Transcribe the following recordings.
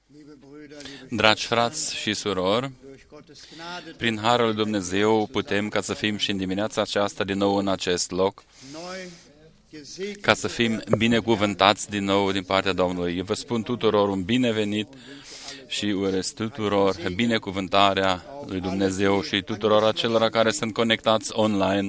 Dragi frați și surori, prin Harul lui Dumnezeu putem ca să fim și în dimineața aceasta din nou în acest loc, ca să fim binecuvântați din nou din partea Domnului. Eu vă spun tuturor un binevenit și urez tuturor binecuvântarea lui Dumnezeu și tuturor acelora care sunt conectați online.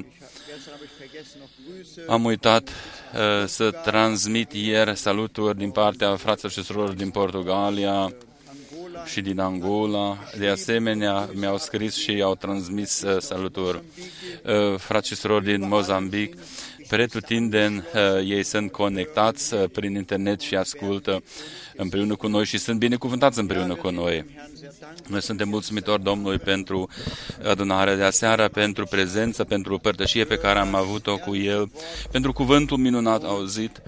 Am uitat să transmit ieri saluturi din partea fraților și surorilor din Portugalia și din Angola. De asemenea, mi-au scris și au transmis saluturi frați și surori din Mozambic. Pretutindeni, ei sunt conectați prin internet și ascultă împreună cu noi și sunt binecuvântați împreună cu noi. Noi suntem mulțumitori Domnului pentru adunarea de aseară, pentru prezență, pentru părtășie pe care am avut-o cu El, pentru cuvântul minunat auzit.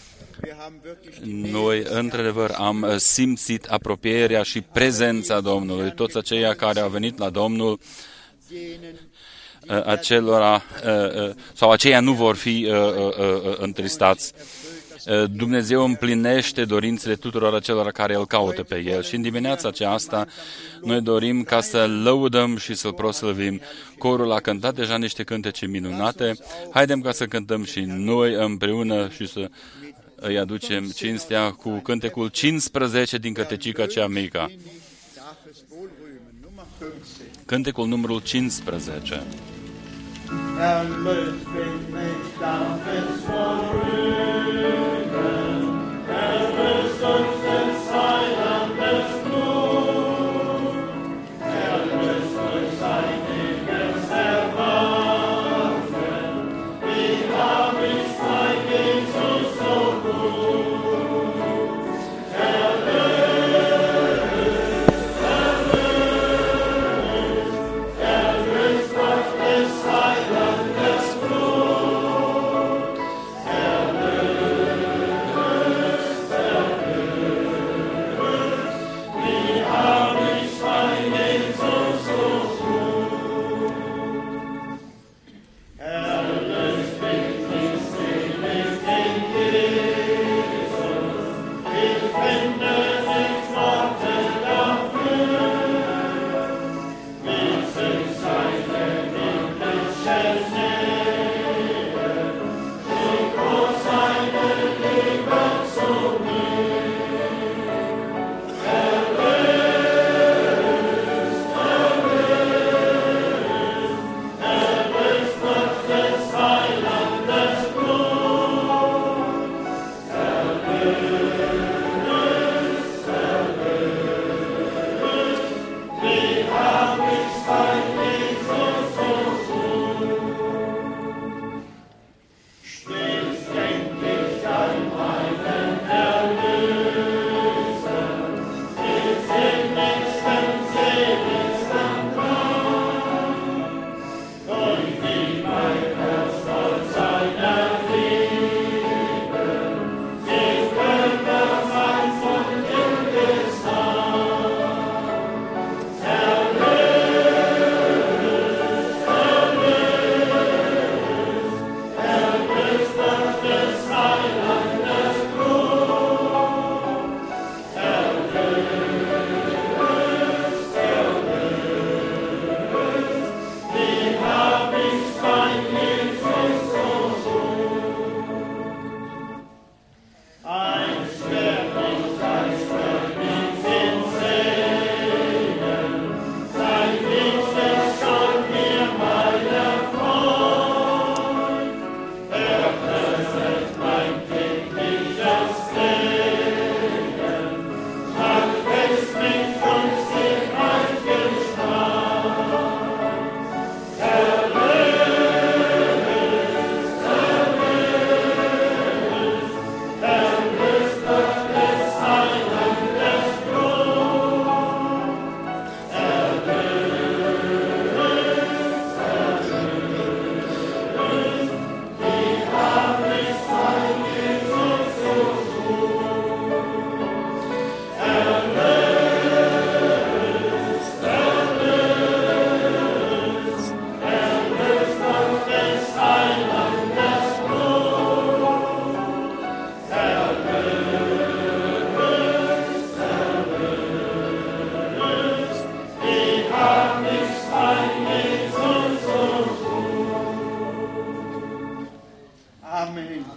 Noi, într-adevăr, am simțit apropierea și prezența Domnului. Toți aceia care au venit la Domnul, acelora, sau aceia nu vor fi întristați. Dumnezeu împlinește dorințele tuturor acelora care îl caută pe El. Și în dimineața aceasta noi dorim ca să lăudăm și să-L proslăvim. Corul a cântat deja niște cântece minunate. Haidem ca să cântăm și noi împreună și să îi aducem cinstea cu cântecul 15 din Cătecica cea mică. Cântecul numărul 15. Erlöst bin ich dankes voll Rühmen, erlöst durch des Heilandes Blut, erlöst durch sein ewiges Erbarmen, wie hab ich bei Jesus so gut. Erlöst durch des Heilandes Blut, erlöst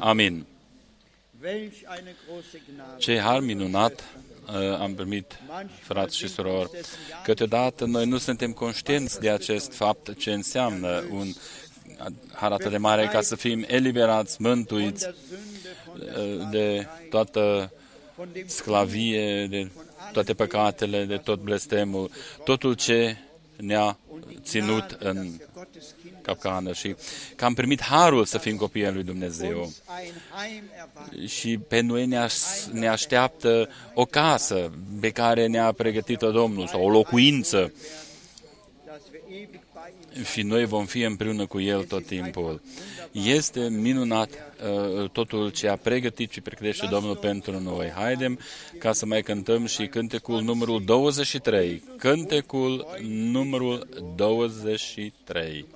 Amin. Ce har minunat am primit, frați și surori. Câteodată noi nu suntem conștienți de acest fapt, ce înseamnă un har atât de mare ca să fim eliberați, mântuiți de toată sclavie, de toate păcatele, de tot blestemul, totul ce ne-a ținut în capcană și că am primit harul să fim copii al lui Dumnezeu. Și pe noi ne așteaptă o casă pe care ne-a pregătit-o Domnul, sau o locuință, și noi vom fi împreună cu El tot timpul. Este minunat totul ce a pregătit și pregătește Domnul pentru noi. Haidem ca să mai cântăm și cântecul numărul 23. Cântecul numărul 23.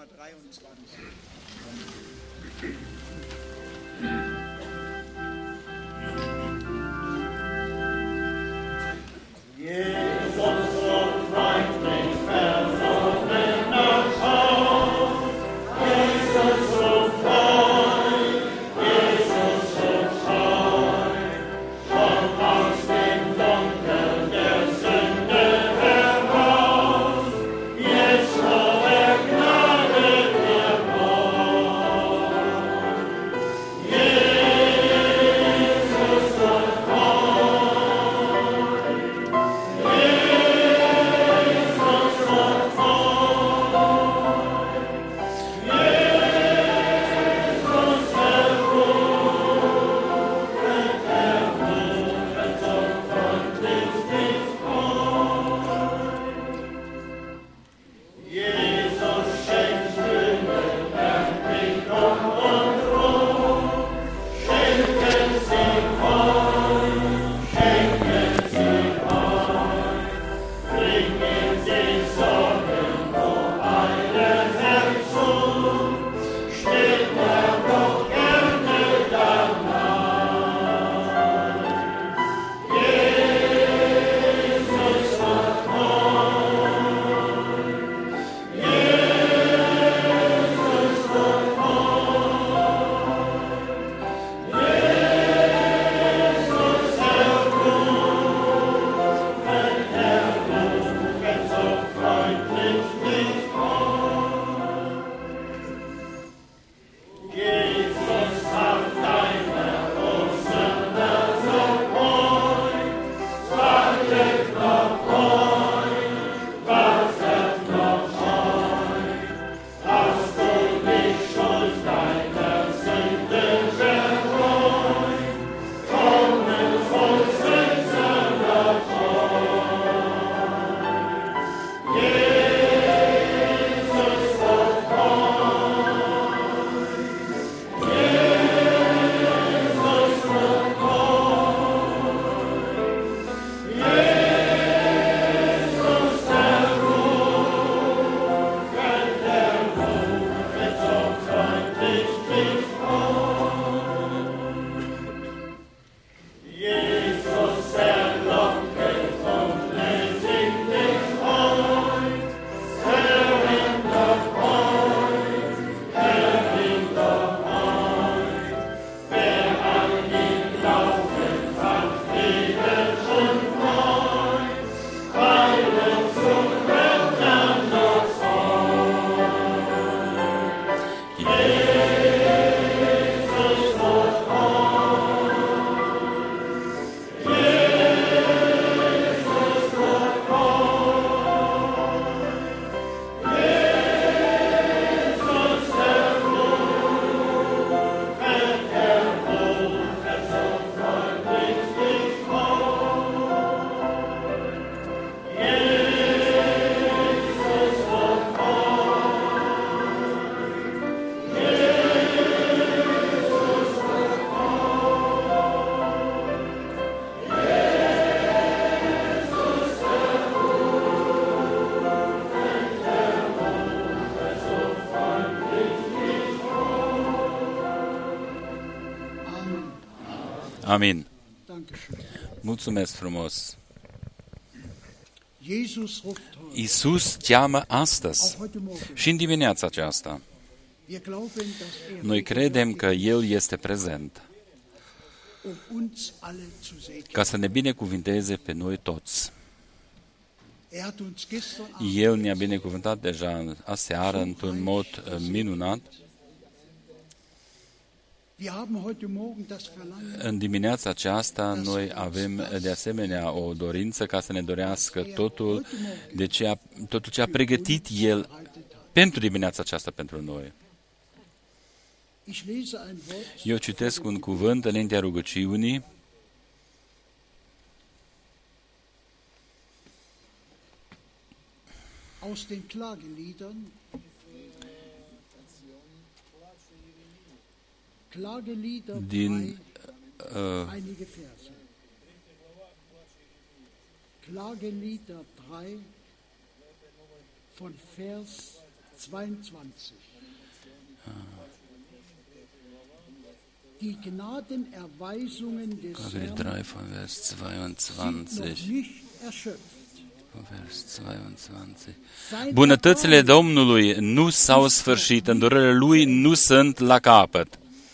Amin. Mulțumesc frumos. Iisus cheamă astăzi și în dimineața aceasta. Noi credem că El este prezent ca să ne binecuvinteze pe noi toți. El ne-a binecuvântat deja aseară într-un mod minunat. În dimineața aceasta noi avem de asemenea o dorință ca să ne dorească totul ce a pregătit El pentru dimineața aceasta pentru noi. Eu citesc un cuvânt înaintea rugăciunii. Aus den Klageliedern, din einige Verse. Klagelieder 3 von Vers 22. Die Gnadenerweisungen des Klagelied 3 von Vers 22. sind noch nicht erschöpft. Vers 22. Bunătățile Domnului nu s-au sfârșit, îndurările Lui nu sunt la capăt,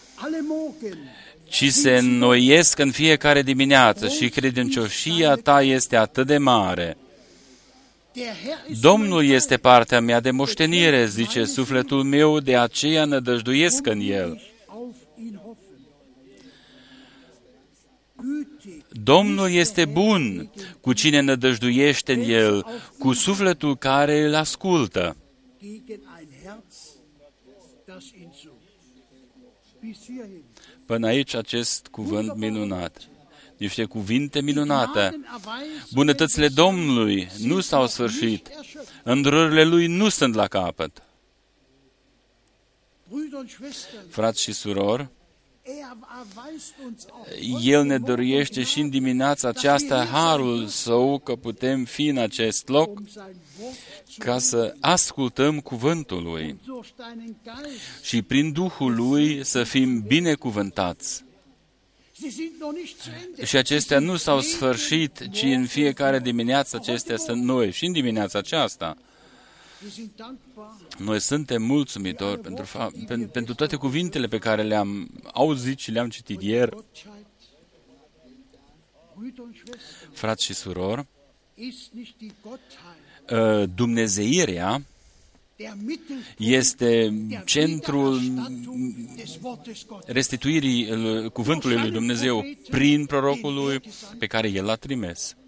ci se înnoiesc în fiecare dimineață și credincioșia Ta este atât de mare. Domnul este partea mea de moștenire, zice sufletul meu, de aceea nădăjduiesc în El. Domnul este bun cu cine nădăjduiește în El, cu sufletul care îl ascultă. Până aici acest cuvânt minunat. Niște cuvinte minunate. Bunătățile Domnului nu s-au sfârșit. Îndurările Lui nu sunt la capăt. Frați și surori, El ne dăruiește și în dimineața aceasta harul Său că putem fi în acest loc ca să ascultăm cuvântul Lui și prin Duhul Lui să fim binecuvântați. Și acestea nu s-au sfârșit, ci în fiecare dimineață acestea sunt noi. Și în dimineața aceasta noi suntem mulțumitori pentru toate cuvintele pe care le-am auzit și le-am citit ieri. Frați și surori, dumnezeirea este centrul restituirii cuvântului lui Dumnezeu prin prorocul lui pe care El l-a trimis.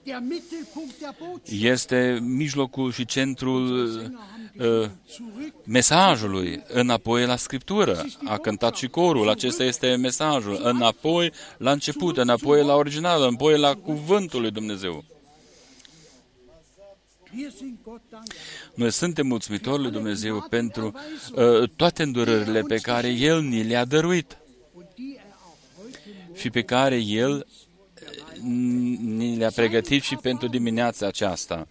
Este mijlocul și centrul mesajului, înapoi la Scriptură. A cântat și corul, acesta este mesajul. Înapoi la început, înapoi la original, înapoi la cuvântul lui Dumnezeu. Noi suntem mulțumitori lui Dumnezeu pentru toate îndurările pe care El ni le-a dăruit și pe care El ni le-a pregătit și pentru dimineața aceasta.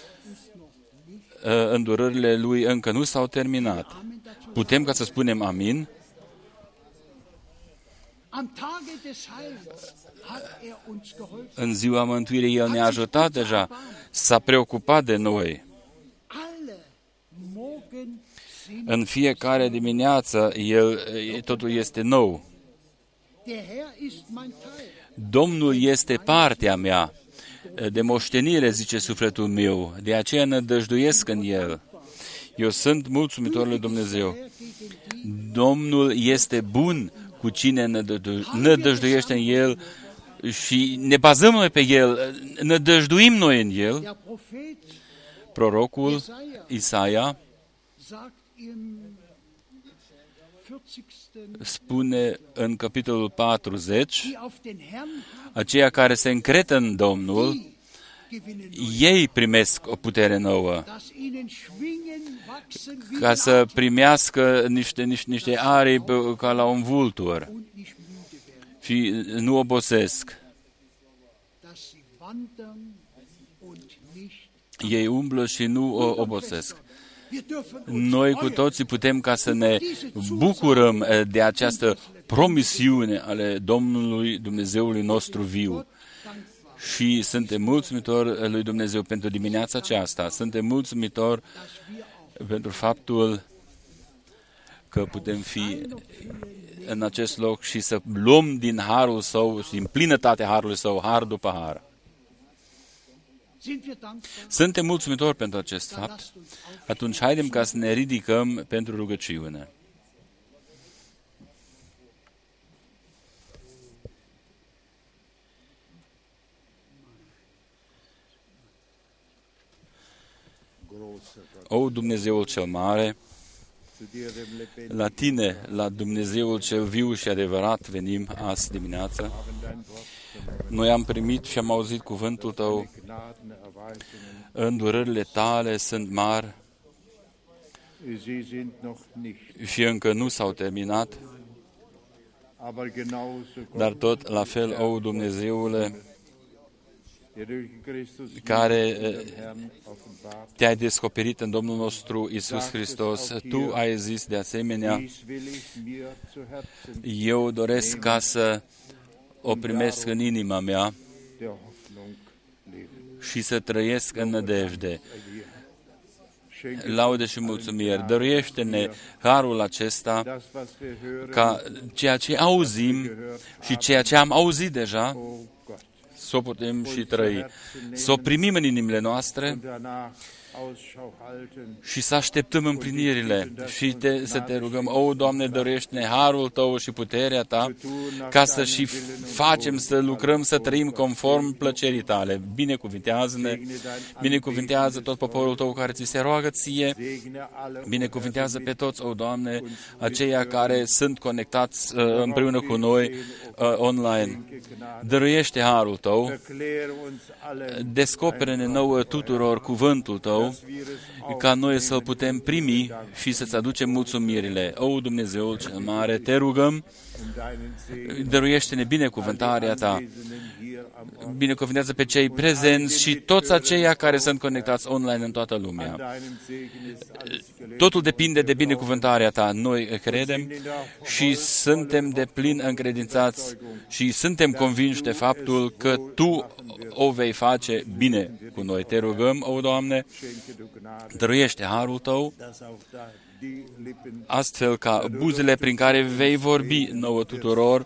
Îndurările Lui încă nu s-au terminat. Putem ca să spunem amin? În ziua mântuirii El ne-a ajutat deja, s-a preocupat de noi. În fiecare dimineață totul este nou. Domnul este partea mea de moștenire, zice sufletul meu, de aceea nădăjduiesc în El. Eu sunt mulțumitor lui Dumnezeu. Domnul este bun cu cine nădăjduiește în El și ne bazăm noi pe El, nădăjduim noi în El. Prorocul Isaia spune în capitolul 40, aceia care se încred în Domnul, ei primesc o putere nouă, ca să primească niște aripi ca la un vultur și nu obosesc. Ei umblă și nu obosesc. Noi cu toții putem ca să ne bucurăm de această promisiune ale Domnului Dumnezeului nostru viu. Și suntem mulțumitori lui Dumnezeu pentru dimineața aceasta. Suntem mulțumitori pentru faptul că putem fi în acest loc și să luăm din harul Său, din plinătatea harului Său, har după har. Suntem mulțumitori pentru acest fapt? Atunci haidem ca să ne ridicăm pentru rugăciune. O, Dumnezeul cel mare, la Tine, la Dumnezeul cel viu și adevărat, venim azi dimineață. Noi am primit și am auzit cuvântul Tău. Îndurările Tale sunt mari și încă nu s-au terminat, dar tot la fel, o, Dumnezeule, care Te-ai descoperit în Domnul nostru Iisus Hristos, Tu ai zis de asemenea, eu doresc ca să o primesc în inima mea și să trăiesc în nădejde. Laude și mulțumiri. Dăruiește-ne harul acesta ca ceea ce auzim și ceea ce am auzit deja să o putem și trăi. Să o primim în inimile noastre și să așteptăm împlinirile și să te rugăm, o, Doamne, dăruiește-ne harul Tău și puterea Ta ca să și facem, să lucrăm, să trăim conform plăcerii Tale. Binecuvintează-ne, binecuvintează tot poporul Tău care Ți se roagă Ție, binecuvintează pe toți, o, Doamne, aceia care sunt conectați împreună cu noi online. Dăruiește harul Tău, descoperă-ne nouă tuturor cuvântul Tău, ca noi să-L putem primi și să-Ți aducem mulțumirile. O, Dumnezeul cel mare, Te rugăm, dăruiește-ne binecuvântarea Ta, binecuvintează pe cei prezenți și toți aceia care sunt conectați online în toată lumea. Totul depinde de binecuvântarea Ta. Noi credem și suntem de plin încredințați și suntem convinși de faptul că Tu o vei face bine cu noi. Te rugăm, o, Doamne, dăruiește harul Tău, astfel ca buzele prin care vei vorbi nouă tuturor,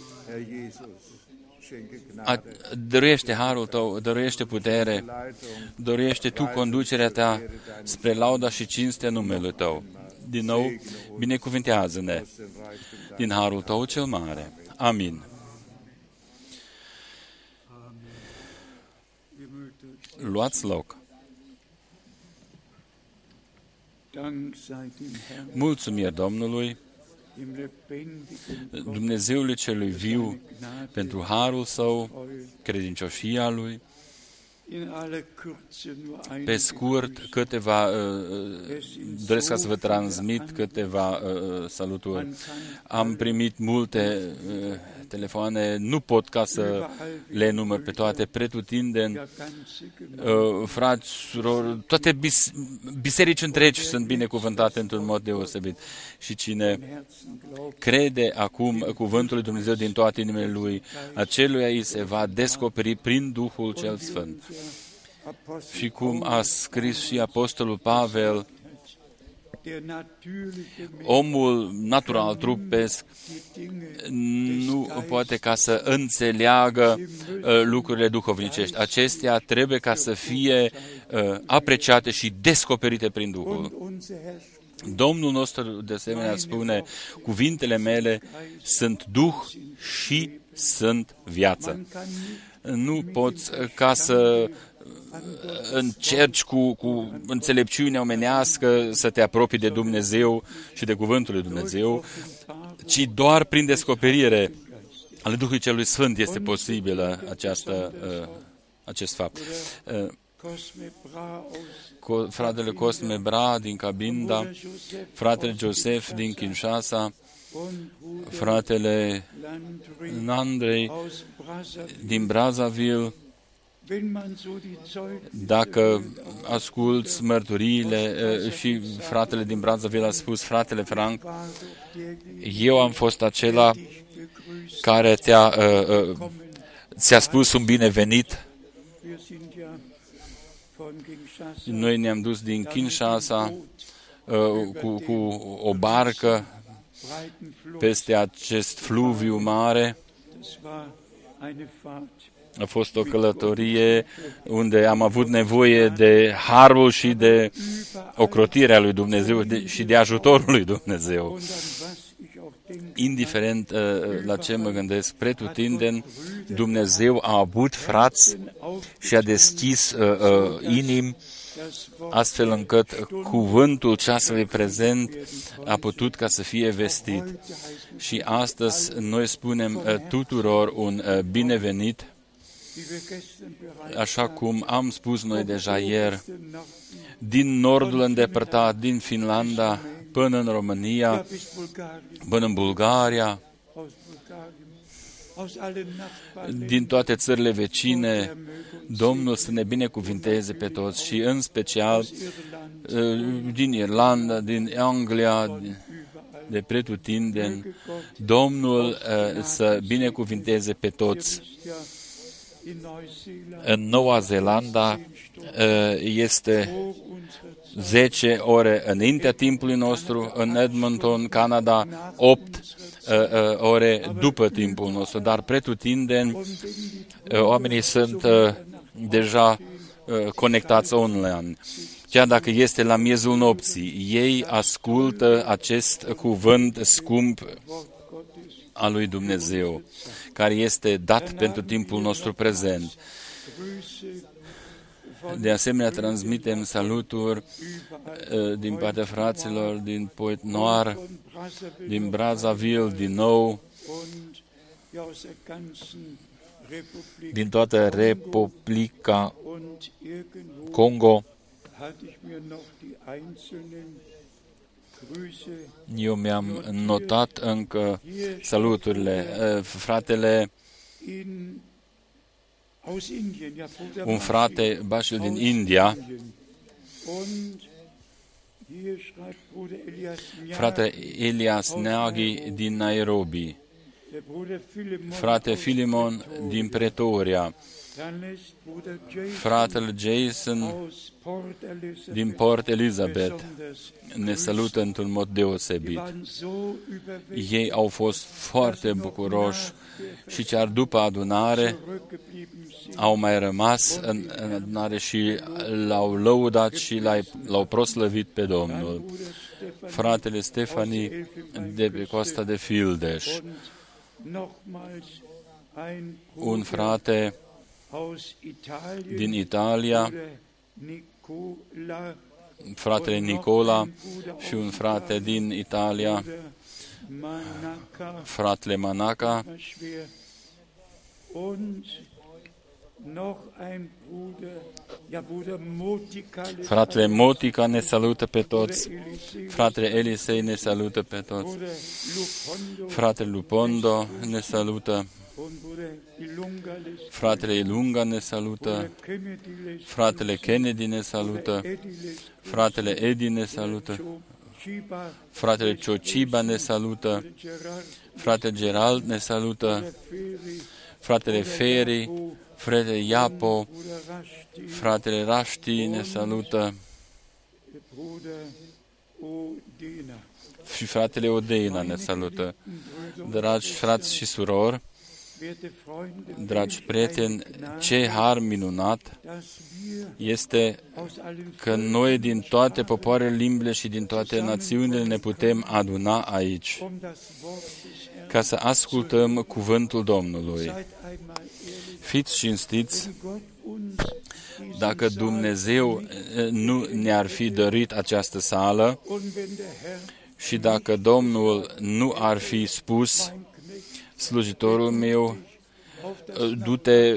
dăruiește harul Tău, dăruiește putere, dăruiește Tu conducerea Ta spre lauda și cinstea numelui Tău. Din nou, binecuvintează-ne din harul Tău cel mare. Amin. Luați loc. Mulțumiri Domnului, Dumnezeului celui viu, pentru harul Său, credincioșia Lui. Pe scurt, doresc ca să vă transmit câteva saluturi. Am primit multe telefoane, nu pot ca să le enumăr pe toate, pretutindeni, frați, surori, toate biserici întregi sunt binecuvântate într-un mod deosebit. Și cine crede acum cuvântul lui Dumnezeu din toate inimile lui, aceluia îi se va descoperi prin Duhul cel Sfânt. Și cum a scris și Apostolul Pavel, omul natural, trupesc, nu poate ca să înțeleagă lucrurile duhovnicești. Acestea trebuie ca să fie apreciate și descoperite prin Duhul. Domnul nostru, de asemenea, spune, cuvintele mele sunt Duh și sunt viață. Nu poți ca să încerci cu înțelepciunea omenească să te apropii de Dumnezeu și de cuvântul lui Dumnezeu, ci doar prin descoperire ale Duhului Celui Sfânt este posibilă acest fapt. Fratele Cosme Bra din Cabinda, fratele Joseph din Kinshasa, fratele Nandrei din Brazzaville. Dacă asculți mărturiile și fratele din Brazzaville a spus, fratele Frank, eu am fost acela care ți-a spus un binevenit. Noi ne-am dus din Kinshasa cu o barcă peste acest fluviu mare. A fost o călătorie unde am avut nevoie de harul și de ocrotirea lui Dumnezeu și de ajutorul lui Dumnezeu. Indiferent la ce mă gândesc, pretutindeni, Dumnezeu a avut frați și a deschis inimi, astfel încât cuvântul ceasului prezent a putut ca să fie vestit. Și astăzi noi spunem tuturor un binevenit, așa cum am spus noi deja ieri, din nordul îndepărtat, din Finlanda, până în România, până în Bulgaria, din toate țările vecine, Domnul să ne binecuvinteze pe toți și în special din Irlanda, din Anglia, de pretutindeni, Domnul să binecuvinteze pe toți. În Noua Zeelandă este 10 ore înaintea timpului nostru, în Edmonton, Canada, 8 ore după timpul nostru, dar pretutindeni oamenii sunt deja conectați online. Chiar dacă este la miezul nopții, ei ascultă acest cuvânt scump al lui Dumnezeu, care este dat pentru timpul nostru prezent. De asemenea, transmitem saluturi din partea fraților din Pointe-Noire, din Brazzaville, din nou, din toată Republica Congo. Eu mi-am notat încă saluturile. Fratele, un frate, Bașil din India, frate Elias Nagy din Nairobi, frate Filimon din Pretoria, fratele Jason din Port Elizabeth ne salută într-un mod deosebit. Ei au fost foarte bucuroși și chiar după adunare au mai rămas în adunare și l-au lăudat și l-au proslăvit pe Domnul. Fratele Stefani de pe coasta de Fildeș, un frate din Italia, fratele Nicola și un frate din Italia, fratele Manaka, fratele Motica ne salută pe toți, fratele Elisei ne salută pe toți, fratele Lupondo ne salută, fratele Ilunga ne salută, fratele Kennedy ne salută, fratele Edi ne salută, fratele Ciociba ne salută, fratele Gerald ne salută, fratele Feri, fratele Iapo, fratele Rashti ne salută și fratele Odeina ne salută. Dragi frați și surori, dragi prieteni, ce har minunat este că noi din toate popoarele, limbile și din toate națiunile ne putem aduna aici ca să ascultăm cuvântul Domnului. Fiți cinstiți, dacă Dumnezeu nu ne-ar fi dăruit această sală și dacă Domnul nu ar fi spus, slujitorul meu, du-te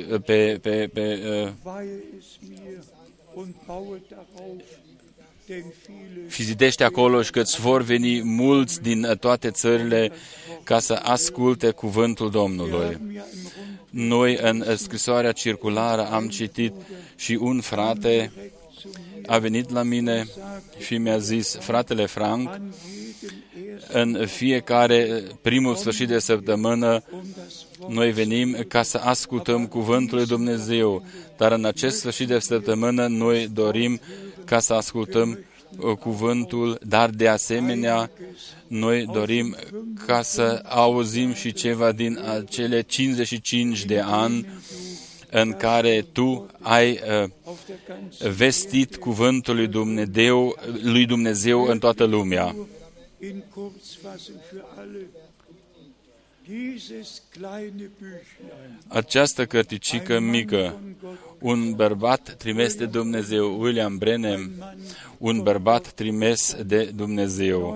și zidește acolo și că-ți vor veni mulți din toate țările ca să asculte cuvântul Domnului. Noi în scrisoarea circulară am citit și un frate a venit la mine și mi-a zis, fratele Frank, în fiecare primul sfârșit de săptămână noi venim ca să ascultăm cuvântul lui Dumnezeu, dar în acest sfârșit de săptămână noi dorim ca să ascultăm cuvântul, dar de asemenea noi dorim ca să auzim și ceva din acele 55 de ani în care tu ai vestit cuvântul lui Dumnezeu în toată lumea. Această cărticică mică, un bărbat trimis de Dumnezeu, William Branham, un bărbat trimis de Dumnezeu.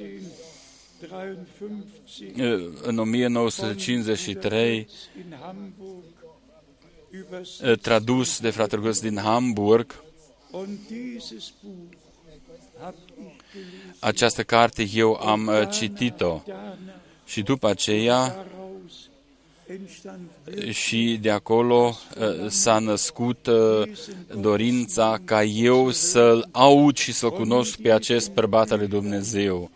În 1953, tradus de fratele Gust din Hamburg, această carte eu am citit-o și după aceea și de acolo s-a născut dorința ca eu să-l aud și să-l cunosc pe acest bărbat al lui Dumnezeu.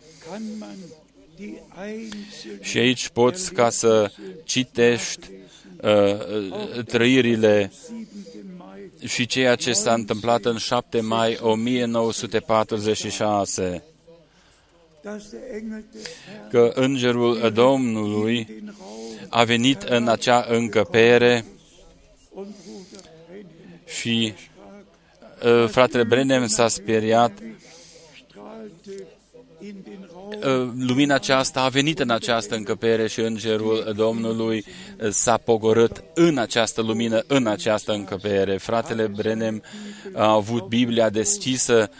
Și aici poți ca să citești trăirile și ceea ce s-a întâmplat în 7 mai 1946, că Îngerul Domnului a venit în acea încăpere și fratele Branham s-a speriat. Lumina aceasta a venit în această încăpere și Îngerul Domnului s-a pogorât în această lumină, în această încăpere. Fratele Branham a avut Biblia deschisă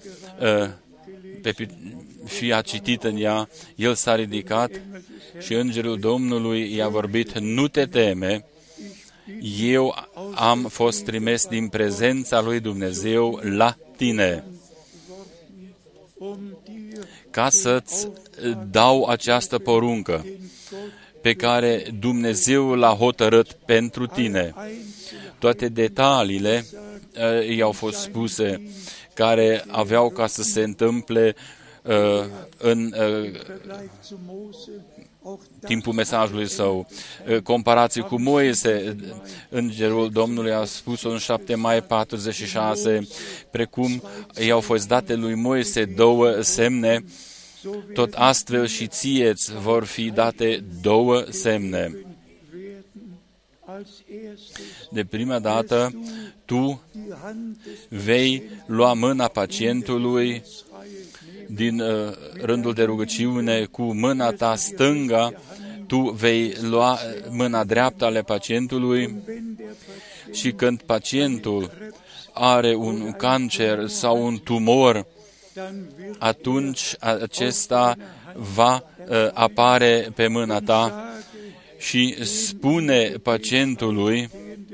și a citit în ea. El s-a ridicat și Îngerul Domnului i-a vorbit: nu te teme, eu am fost trimis din prezența lui Dumnezeu la tine ca să-ți dau această poruncă pe care Dumnezeu l-a hotărât pentru tine. Toate detaliile i-au fost spuse care aveau ca să se întâmple în timpul mesajului său. Comparații cu Moise, Îngerul Domnului a spus-o în 7 mai 46, precum i-au fost date lui Moise 2 semne, tot astfel și ție-ți vor fi date 2 semne. De prima dată, tu vei lua mâna pacientului din rândul de rugăciune cu mâna ta stângă, tu vei lua mâna dreaptă ale pacientului și când pacientul are un cancer sau un tumor, atunci acesta va apare pe mâna ta și spune pacientului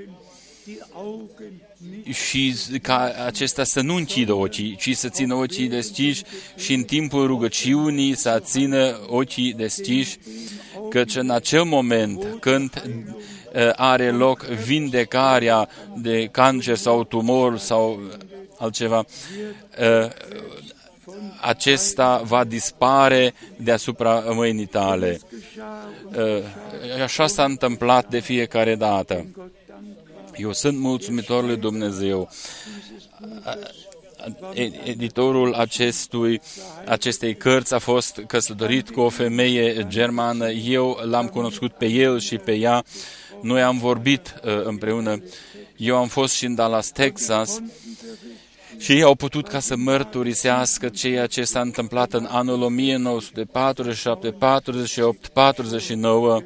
și ca acesta să nu închidă ochii, ci să țină ochii deschiși și în timpul rugăciunii să țină ochii deschiși, căci în acel moment când are loc vindecarea de cancer sau tumor sau altceva, acesta va dispare deasupra mâinii tale. Așa s-a întâmplat de fiecare dată. Eu sunt mulțumitor lui Dumnezeu. Editorul acestei cărți a fost căsătorit cu o femeie germană. Eu l-am cunoscut pe el și pe ea. Noi am vorbit împreună. Eu am fost și în Dallas, Texas, și ei au putut ca să mărturisească ceea ce s-a întâmplat în anul 1947, 48, 49.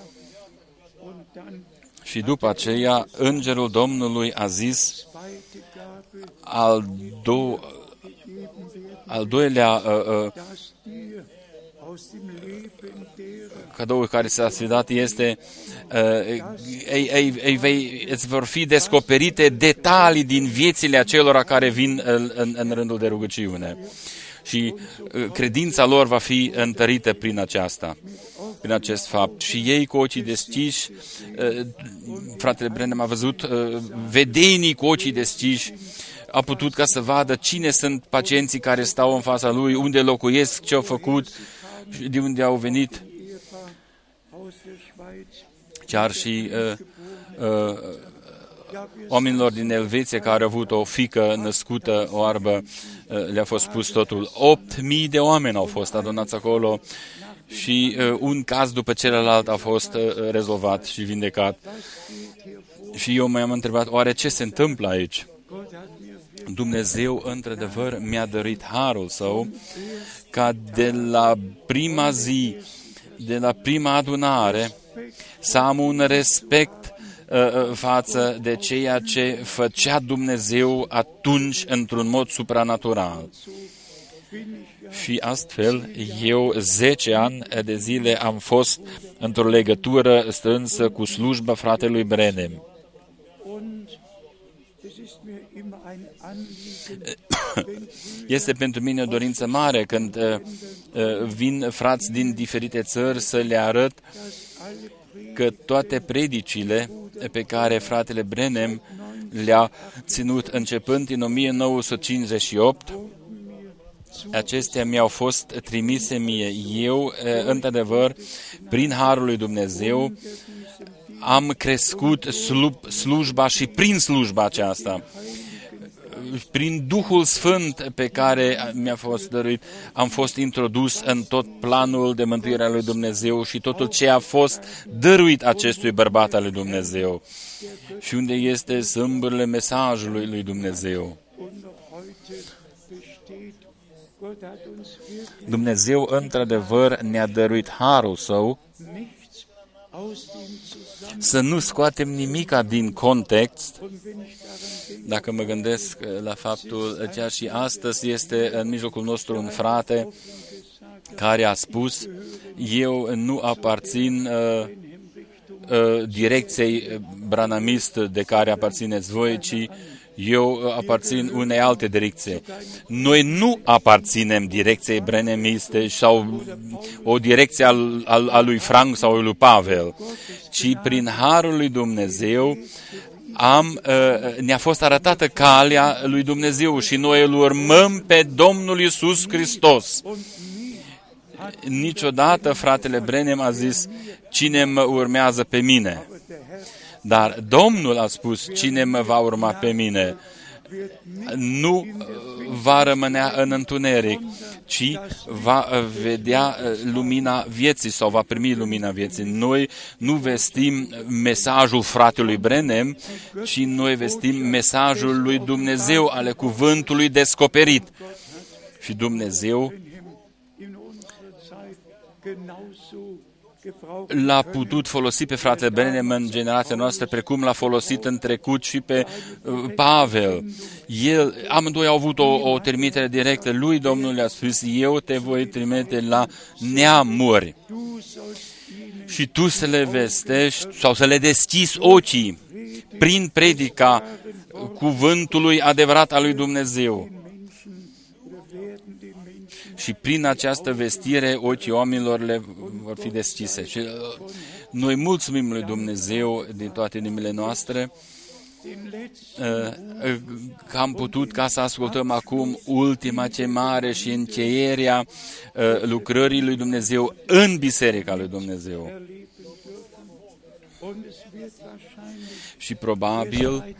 Și după aceea, Îngerul Domnului a zis, al doilea cadou care s-a dat este îți vor fi descoperite detalii din viețile acelora care vin în rândul de rugăciune. Și credința lor va fi întărită prin acest fapt. Și ei cu ochii deschiși, fratele Branham a văzut vedenii cu ochii deschiși, a putut ca să vadă cine sunt pacienții care stau în fața lui, unde locuiesc, ce au făcut, de unde au venit. Chiar și oamenilor din Elveția care au avut o fiică născută oarbă, le-a fost spus totul. 8.000 de oameni au fost adunați acolo și un caz după celălalt a fost rezolvat și vindecat. Și eu m-am întrebat, oare ce se întâmplă aici? Dumnezeu, într-adevăr, mi-a dăruit harul Său ca de la prima zi, de la prima adunare, să am un respect față de ceea ce făcea Dumnezeu atunci într-un mod supranatural. Și astfel, eu 10 ani de zile am fost într-o legătură strânsă cu slujba fratelui Branham. Este pentru mine o dorință mare când vin frați din diferite țări să le arăt că toate predicile pe care fratele Branham le-a ținut începând din 1958, acestea mi-au fost trimise mie. Eu, într-adevăr, prin harul lui Dumnezeu, am crescut slujba și prin slujba aceasta, prin Duhul Sfânt pe care mi-a fost dăruit, am fost introdus în tot planul de mântuire a lui Dumnezeu și totul ce a fost dăruit acestui bărbat al lui Dumnezeu. Și unde este sâmbârle mesajului lui Dumnezeu. Dumnezeu, într-adevăr, ne-a dăruit harul Său să nu scoatem nimica din context. Dacă mă gândesc la faptul că și astăzi este în mijlocul nostru un frate care a spus, eu nu aparțin direcției branhamist de care aparțineți voi, ci eu aparțin unei alte direcții. Noi nu aparținem direcției branhamiste sau o direcție a lui Frank sau lui Pavel, ci prin harul lui Dumnezeu ne-a fost arătată calea lui Dumnezeu și noi îl urmăm pe Domnul Iisus Hristos. Niciodată fratele Branham a zis, cine mă urmează pe mine? Dar Domnul a spus, cine mă va urma pe mine? Nu va rămânea în întuneric, ci va vedea lumina vieții sau va primi lumina vieții. Noi nu vestim mesajul fratelui Branham, ci noi vestim mesajul lui Dumnezeu, ale cuvântului descoperit. Și Dumnezeu l-a putut folosi pe fratele Branham în generația noastră, precum l-a folosit în trecut și pe Pavel. Amândoi au avut o trimitere directă. Lui Domnul le-a spus, eu te voi trimite la neamuri și tu să le vestești sau să le deschizi ochii prin predica cuvântului adevărat al lui Dumnezeu. Și prin această vestire ochii oamenilor le vor fi deschise. Și noi mulțumim lui Dumnezeu din toate inimile noastre că am putut ca să ascultăm acum ultima ce mare și încheierea lucrării lui Dumnezeu în Biserica lui Dumnezeu. Și probabil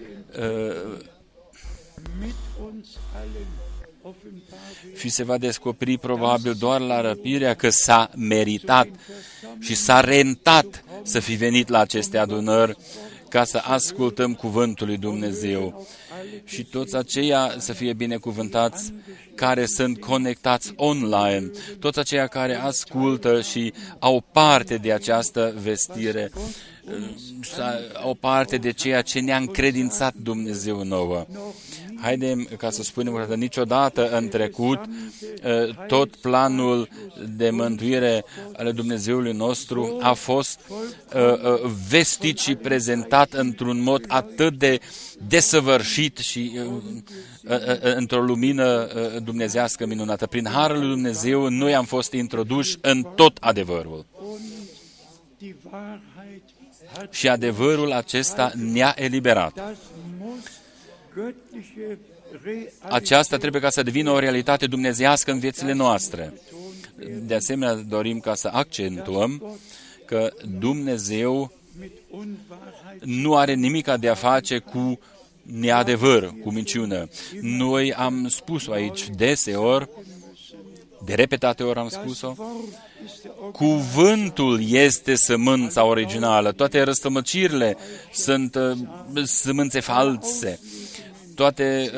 și se va descoperi probabil doar la răpirea că s-a meritat și s-a rentat să fi venit la aceste adunări ca să ascultăm cuvântul lui Dumnezeu. Și toți aceia să fie binecuvântați care sunt conectați online, toți aceia care ascultă și au parte de această vestire, au parte de ceea ce ne-a încredințat Dumnezeu nouă. Haidem, ca să spunem că niciodată în trecut tot planul de mântuire al Dumnezeului nostru a fost vestit și prezentat într-un mod atât de desăvârșit și într-o lumină dumnezească minunată. Prin harul lui Dumnezeu noi am fost introduși în tot adevărul. Și adevărul acesta ne-a eliberat. Aceasta trebuie ca să devină o realitate dumnezeiască în viețile noastre. De asemenea, dorim ca să accentuăm că Dumnezeu nu are nimic de a face cu neadevăr, cu minciună. Noi am spus-o aici deseori, de repetate ori am spus-o, cuvântul este sămânța originală, toate răstămăcirile sunt sămânțe false, toate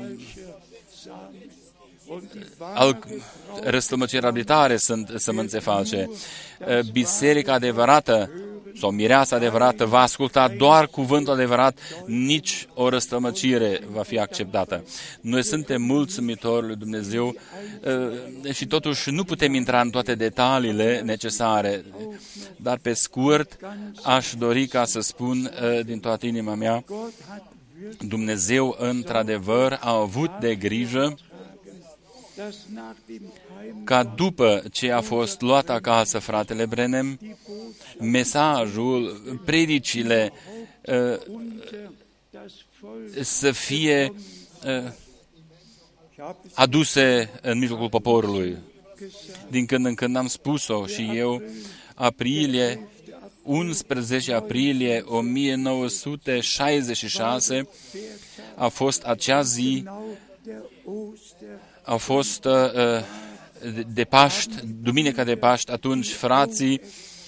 răstămăciri arbitrare sunt sămânțe false. Biserica adevărată sau mireasa adevărată va asculta doar cuvântul adevărat, nici o răstămăcire va fi acceptată. Noi suntem mulțumitori lui Dumnezeu și totuși nu putem intra în toate detaliile necesare, dar pe scurt aș dori ca să spun din toată inima mea, Dumnezeu într-adevăr a avut de grijă ca după ce a fost luat acasă fratele Branham, mesajul, predicile să fie aduse în mijlocul poporului. Din când în când am spus-o și eu, 11 aprilie 1966 a fost acea zi, a fost de Paști, duminica de Paști, atunci frații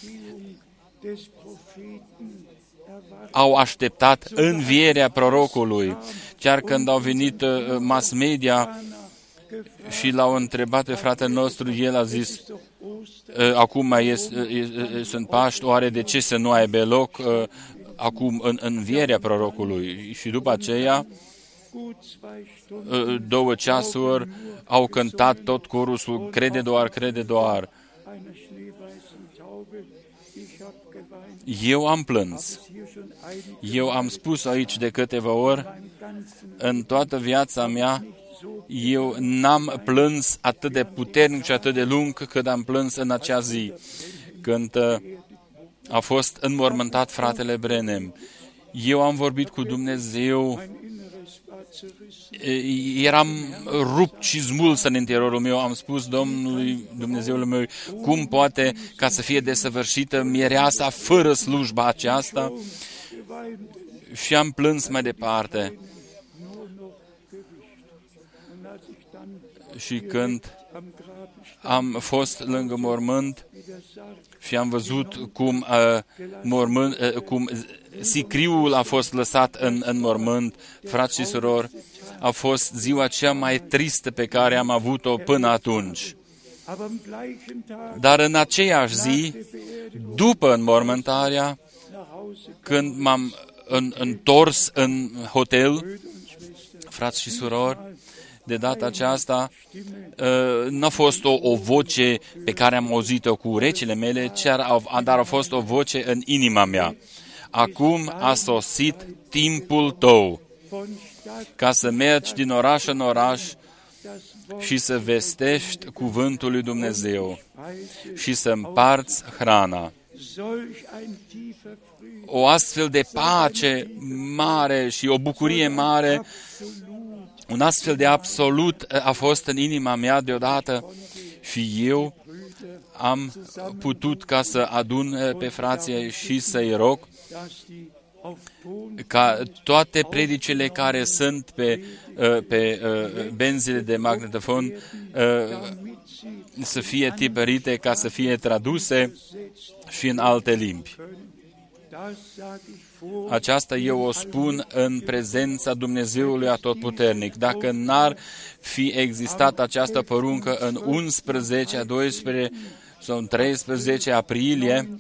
au așteptat învierea prorocului. Chiar când au venit mass media și l-au întrebat pe fratele nostru, el a zis, acum sunt Paști, oare de ce să nu aibă loc acum în învierea prorocului? Și după aceea, 2 ceasuri, au cântat tot corusul, crede doar, crede doar. Eu am plâns. Eu am spus aici de câteva ori, în toată viața mea, eu n-am plâns atât de puternic și atât de lung cât am plâns în acea zi, când a fost înmormântat fratele Branham. Eu am vorbit cu Dumnezeu, eram rupt și smuls în interiorul meu, am spus Domnului, Dumnezeului meu, cum poate ca să fie desăvârșită mireasa fără slujba aceasta? Și am plâns mai departe. Și când am fost lângă mormânt și am văzut cum sicriul a fost lăsat în mormânt, frați și surori, a fost ziua cea mai tristă pe care am avut-o până atunci. Dar în aceeași zi, după înmormântarea, când m-am întors în hotel, frați și surori, de data aceasta n-a fost o voce pe care am auzit-o cu urechile mele, dar a fost o voce în inima mea. Acum a sosit timpul tău ca să mergi din oraș în oraș și să vestești cuvântul lui Dumnezeu și să împarți hrana. O astfel de pace mare și o bucurie mare, un astfel de absolut a fost în inima mea deodată și eu am putut ca să adun pe frații și să-i rog ca toate predicile care sunt pe benzile de magnetofon să fie tipărite, ca să fie traduse și în alte limbi. Aceasta eu o spun în prezența Dumnezeului Atotputernic. Dacă n-ar fi existat această poruncă în 11, 12 sau în 13 aprilie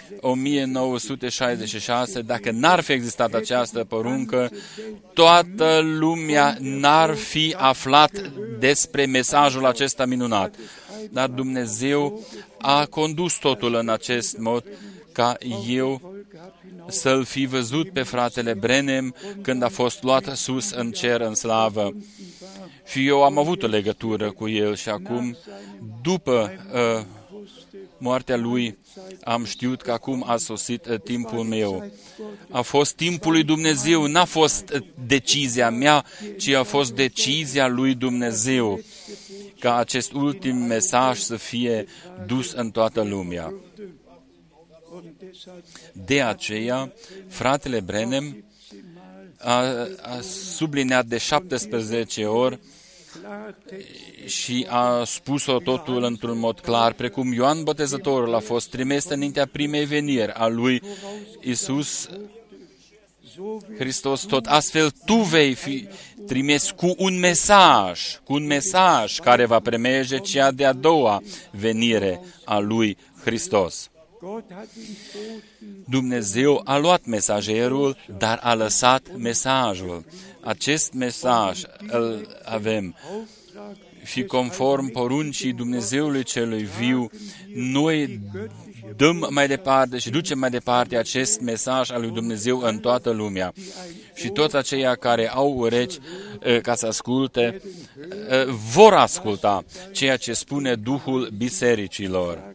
1966, dacă n-ar fi existat această poruncă, toată lumea n-ar fi aflat despre mesajul acesta minunat. Dar Dumnezeu a condus totul în acest mod, ca eu să-l fi văzut pe fratele Branham când a fost luat sus în cer în slavă. Și eu am avut o legătură cu el și acum, după moartea lui, am știut că acum a sosit timpul meu. A fost timpul lui Dumnezeu, n-a fost decizia mea, ci a fost decizia lui Dumnezeu, ca acest ultim mesaj să fie dus în toată lumea. De aceea, fratele Branham a subliniat de 17 ori și a spus-o totul într-un mod clar, precum Ioan Botezătorul a fost trimis înaintea primei veniri a lui Iisus Hristos, tot astfel tu vei fi trimis cu un mesaj care va premerge cea de-a doua venire a lui Hristos. Dumnezeu a luat mesagerul, dar a lăsat mesajul. Acest mesaj îl avem și conform poruncii Dumnezeului celui viu, noi dăm mai departe și ducem mai departe acest mesaj al lui Dumnezeu în toată lumea. Și toți aceia care au urechi ca să asculte, vor asculta ceea ce spune Duhul bisericilor.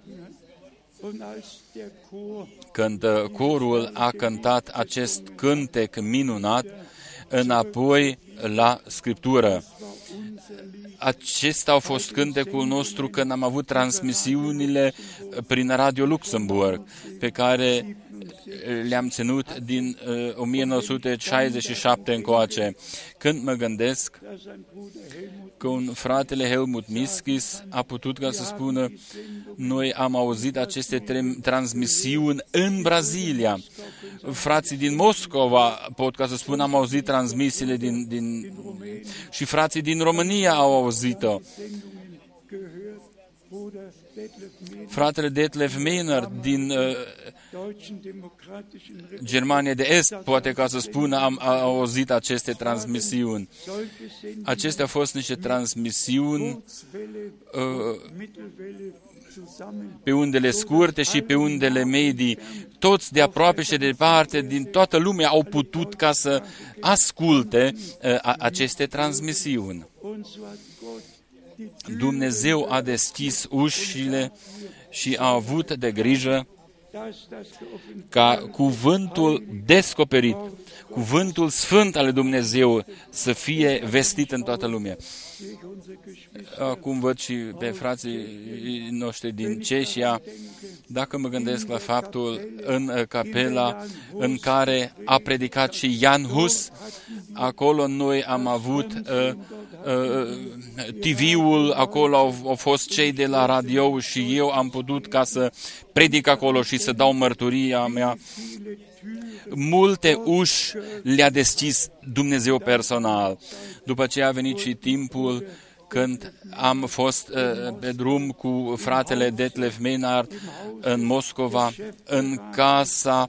Când corul a cântat acest cântec minunat, înapoi la Scriptură. Acesta a fost cântecul nostru când am avut transmisiunile prin Radio Luxemburg, pe care le-am ținut din 1967 încoace. Când mă gândesc că un fratele Helmut Miskis a putut ca să spună, noi am auzit aceste transmisiuni în Brazilia. Frații din Moscova pot ca să spun, am auzit transmisiile și frații din România au auzit-o. Fratele Detlef Meiner din Germania de Est, poate ca să spună, am auzit aceste transmisiuni. Acestea au fost niște transmisiuni pe undele scurte și pe undele medii. Toți de aproape și de departe, din toată lumea, au putut ca să asculte aceste transmisiuni. Dumnezeu a deschis ușile și a avut de grijă ca cuvântul descoperit, cuvântul sfânt al lui Dumnezeu să fie vestit în toată lumea. Acum văd și pe frații noștri din Ceșia, dacă mă gândesc la faptul în capela în care a predicat și Jan Hus, acolo noi am avut TV-ul, acolo au fost cei de la radio și eu am putut ca să predic acolo și să dau mărturia mea. Multe uși le-a deschis Dumnezeu personal. După ce a venit și timpul când am fost pe drum cu fratele Detlef Menard în Moscova, în casa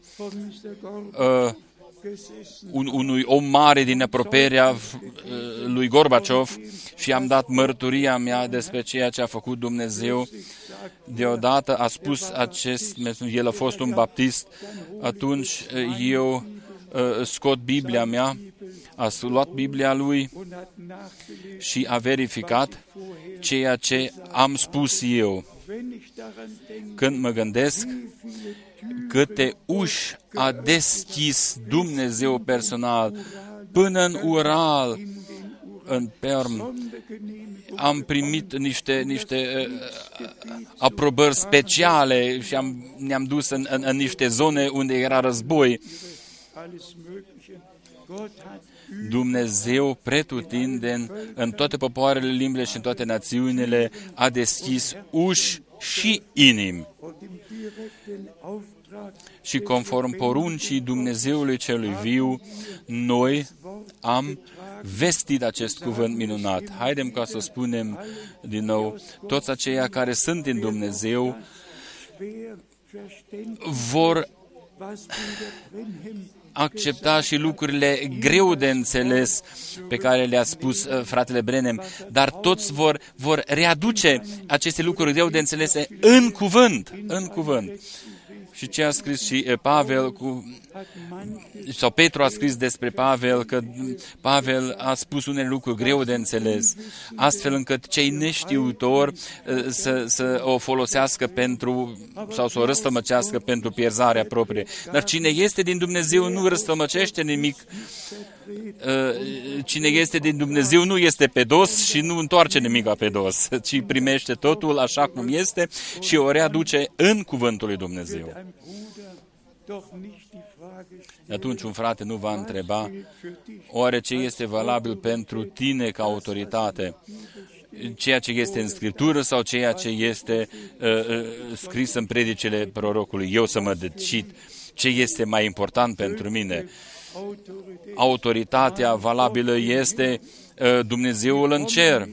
unui om mare din apropierea lui Gorbaciov și am dat mărturia mea despre ceea ce a făcut Dumnezeu. Deodată a spus acest mesaj, el a fost un baptist, atunci eu scot Biblia mea, a luat Biblia lui și a verificat ceea ce am spus eu. Când mă gândesc câte uși a deschis Dumnezeu personal, până în Ural, în Perm, am primit niște aprobări speciale și ne-am dus în niște zone unde era război. Dumnezeu pretutindeni în toate popoarele, limbile și în toate națiunile a deschis uși și inimi. Și conform poruncii Dumnezeului celui viu, noi am vestit acest cuvânt minunat. Haidem ca să spunem din nou, toți aceia care sunt în Dumnezeu vor accepta și lucrurile greu de înțeles pe care le-a spus fratele Branham, dar toți vor readuce aceste lucruri greu de înțelese în cuvânt. Și ce a scris și Pavel, sau Petru a scris despre Pavel, că Pavel a spus unele lucruri greu de înțeles, astfel încât cei neștiutori să o folosească pentru, sau să o răstămăcească pentru pierzarea proprie. Dar cine este din Dumnezeu nu răstămăcește nimic. Cine este din Dumnezeu nu este pe dos și nu întoarce nimic pe dos, ci primește totul așa cum este și o readuce în cuvântul lui Dumnezeu. Atunci un frate nu va întreba, oare ce este valabil pentru tine ca autoritate? Ceea ce este în Scriptură sau ceea ce este scris în predicile prorocului? Eu să mă decid ce este mai important pentru mine. Autoritatea valabilă este Dumnezeul în cer.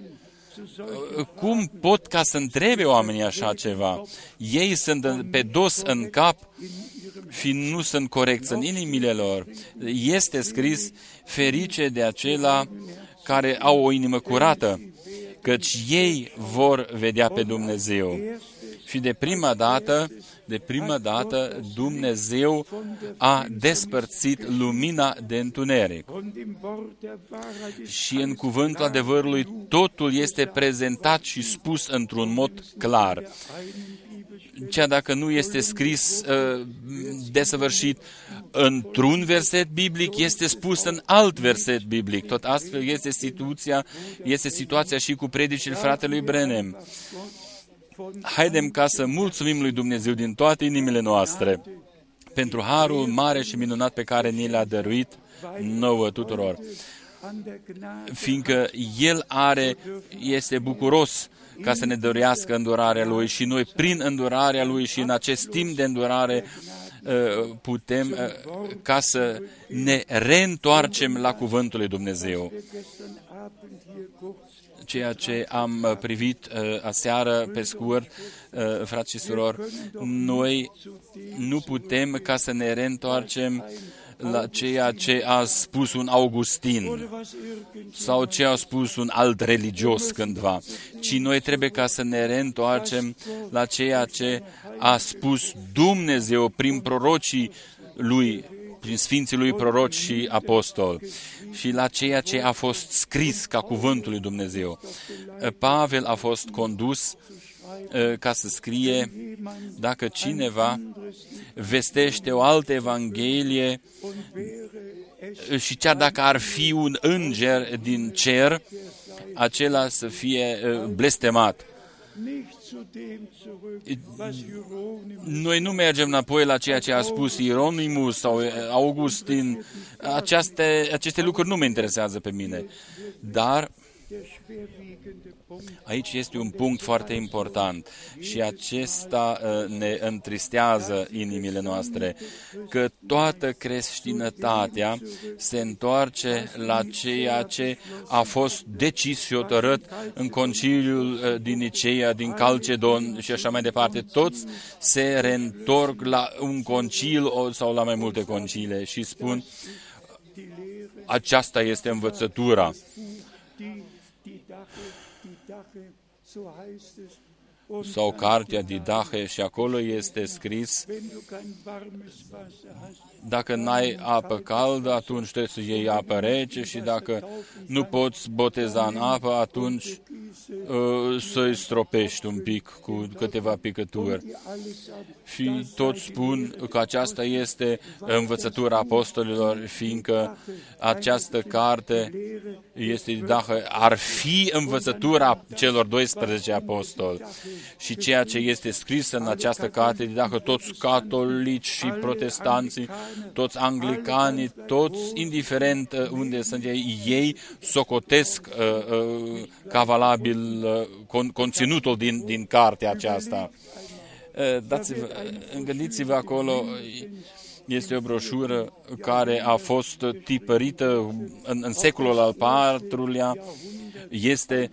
Cum pot ca să întrebe oamenii așa ceva? Ei sunt pe dos în cap și nu sunt corecți în inimile lor. Este scris, ferice de acela care au o inimă curată, căci ei vor vedea pe Dumnezeu. Și de prima dată, Dumnezeu a despărțit lumina de întuneric. Și în cuvântul adevărului totul este prezentat și spus într-un mod clar. Chiar dacă nu este scris desăvârșit într-un verset biblic, este spus în alt verset biblic. Tot astfel este situația și cu predicile fratelui Branham. Haidem ca să mulțumim lui Dumnezeu din toate inimile noastre pentru harul mare și minunat pe care ni l-a dăruit nouă tuturor. Fiindcă El este bucuros ca să ne dăruiască îndurarea Lui și noi prin îndurarea Lui și în acest timp de îndurare putem ca să ne reîntoarcem la cuvântul lui Dumnezeu. Ceea ce am privit aseară pe scurt, frați și surori, noi nu putem ca să ne reîntoarcem la ceea ce a spus un Augustin sau ce a spus un alt religios cândva, ci noi trebuie ca să ne reîntoarcem la ceea ce a spus Dumnezeu prin prorocii Lui, prin Sfinții Lui proroci și apostoli și la ceea ce a fost scris ca cuvântul lui Dumnezeu. Pavel a fost condus ca să scrie, dacă cineva vestește o altă evanghelie și chiar dacă ar fi un înger din cer, acela să fie blestemat. Noi nu mergem înapoi la ceea ce a spus Ieronimus sau Augustin. Aceste lucruri nu mă interesează pe mine. Dar aici este un punct foarte important și acesta ne întristează inimile noastre, că toată creștinătatea se întoarce la ceea ce a fost decis și hotărât în conciliul din Niceea, din Calcedon și așa mai departe. Toți se reîntorc la un concil sau la mai multe concile și spun, aceasta este învățătura. Sau cartea Didache și acolo este scris, dacă n-ai apă caldă, atunci trebuie să iei apă rece și dacă nu poți boteza în apă, atunci să-i stropești un pic cu câteva picături. Și toți spun că aceasta este învățătura apostolilor, fiindcă această carte este Didache, ar fi învățătura celor 12 apostoli. Și ceea ce este scris în această carte Didache, toți catolici și protestanții, toți anglicanii, toți, indiferent unde sunt ei socotesc ca valabil conținutul din cartea aceasta. Gândiți-vă acolo, este o broșură care a fost tipărită în secolul al IV-lea, este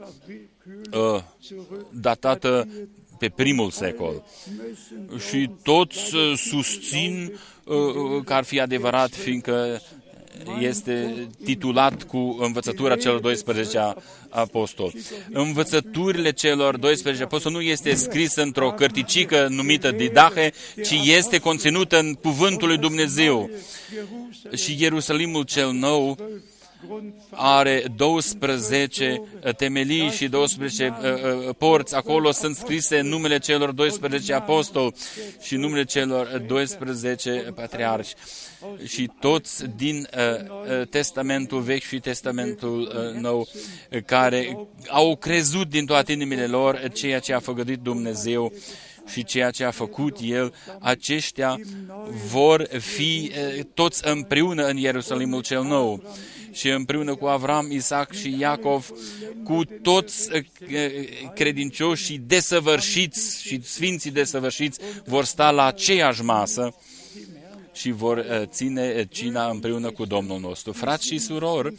datată pe primul secol. Și toți susțin că ar fi adevărat, fiindcă este titulat cu învățătura celor 12 apostoli. Învățăturile celor 12 apostoli nu este scris într-o cărticică numită Didache, ci este conținută în cuvântul lui Dumnezeu. Și Ierusalimul cel nou are 12 temelii și 12 porți. Acolo sunt scrise numele celor 12 apostoli și numele celor 12 patriarhi. Și toți din Testamentul Vechi și Testamentul Nou care au crezut din toate inimile lor ceea ce a făgăduit Dumnezeu și ceea ce a făcut El, aceștia vor fi toți împreună în Ierusalimul cel nou. Și împreună cu Avram, Isaac și Iacov, cu toți credincioșii desăvârșiți și sfinții desăvârșiți, vor sta la aceeași masă și vor ține cina împreună cu Domnul nostru. Frați și surori,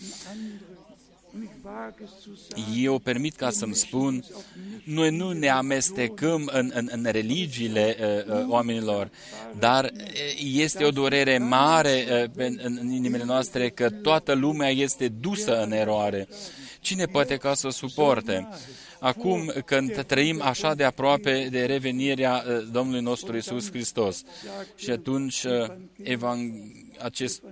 eu permit ca să-mi spun, noi nu ne amestecăm în religiile oamenilor, dar este o durere mare în inimile noastre că toată lumea este dusă în eroare. Cine poate ca să o suporte? Acum, când trăim așa de aproape de revenirea Domnului nostru Iisus Hristos, și atunci acest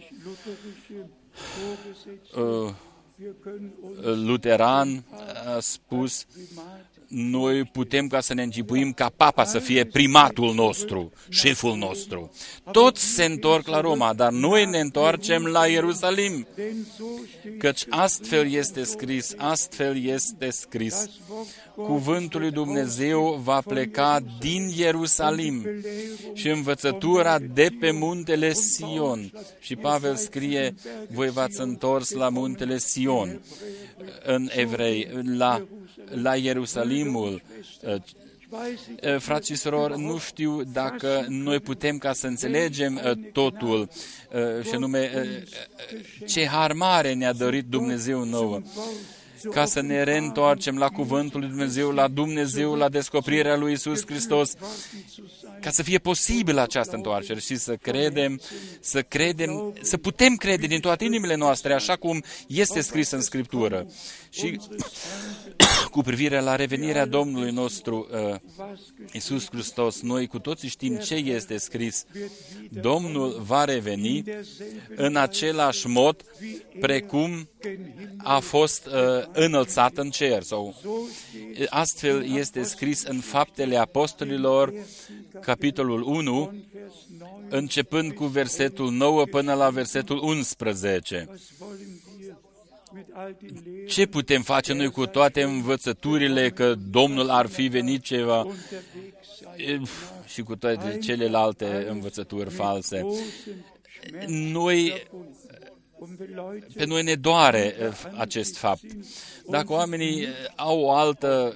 luteran a spus, noi putem ca să ne închipuim ca papa să fie primatul nostru, șeful nostru. Toți se întorc la Roma, dar noi ne întoarcem la Ierusalim. Căci astfel este scris, cuvântul lui Dumnezeu va pleca din Ierusalim și învățătura de pe muntele Sion. Și Pavel scrie, voi v-ați întors la muntele Sion, în evrei, la Ierusalimul. Frați și surori, nu știu dacă noi putem ca să înțelegem totul, și anume ce har mare ne-a dorit Dumnezeu nouă, ca să ne reîntoarcem la cuvântul lui Dumnezeu, la descoperirea lui Iisus Hristos, ca să fie posibilă această întoarcere și să credem, să putem crede din toate inimile noastre, așa cum este scris în Scriptură. Și cu privire la revenirea Domnului nostru Iisus Hristos, noi cu toții știm ce este scris. Domnul va reveni în același mod precum a fost înălțat în cer. Sau, astfel este scris în Faptele Apostolilor, capitolul 1, începând cu versetul 9 până la versetul 11. Ce putem face noi cu toate învățăturile că Domnul ar fi venit ceva și cu toate celelalte învățături false? Pe noi ne doare acest fapt. Dacă oamenii au o altă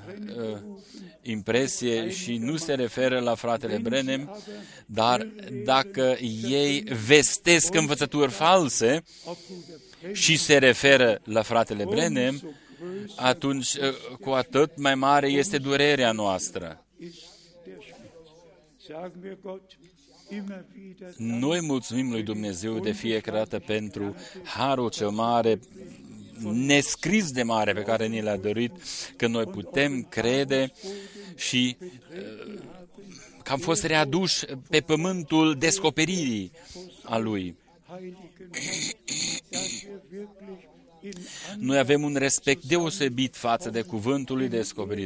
impresie și nu se referă la fratele Branham, dar dacă ei vestesc învățături false și se referă la fratele Branham, atunci cu atât mai mare este durerea noastră. Noi mulțumim lui Dumnezeu de fiecare dată pentru harul cel mare, nescris de mare pe care ni l-a dorit, că noi putem crede și că am fost readuși pe pământul descoperirii a Lui. Noi avem un respect deosebit față de cuvântul lui descoperit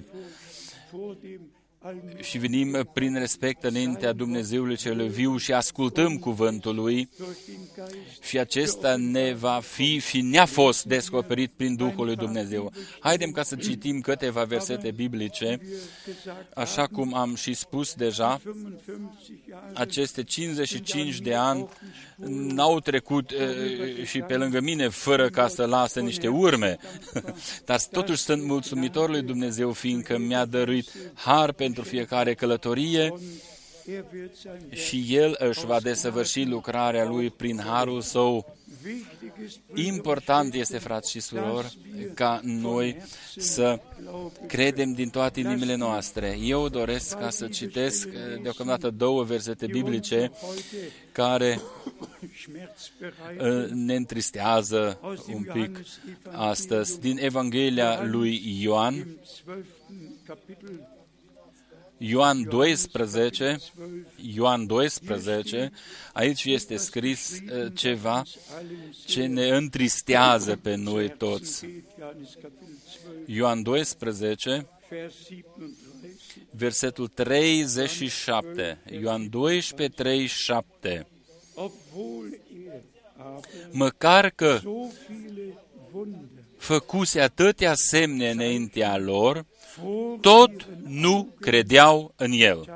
și venim prin respect înaintea Dumnezeului cel viu și ascultăm cuvântul lui și acesta ne va fi și ne-a fost descoperit prin Duhul lui Dumnezeu. Haidem ca să citim câteva versete biblice, așa cum am și spus deja, aceste 55 de ani n-au trecut și pe lângă mine fără ca să lase niște urme, dar totuși sunt mulțumitor lui Dumnezeu, fiindcă mi-a dăruit har pentru fiecare călătorie și El își va desăvârși lucrarea Lui prin harul Său. Important este, frați și surori, ca noi să credem din toate inimile noastre. Eu doresc ca să citesc deocamdată două versete biblice care ne întristează un pic astăzi. Din Evanghelia lui Ioan, Ioan 12, aici este scris ceva ce ne întristează pe noi toți. Ioan 12, versetul 37. Ioan 12, 37. Măcar că făcuse atâtea semne înaintea lor, tot nu credeau în el.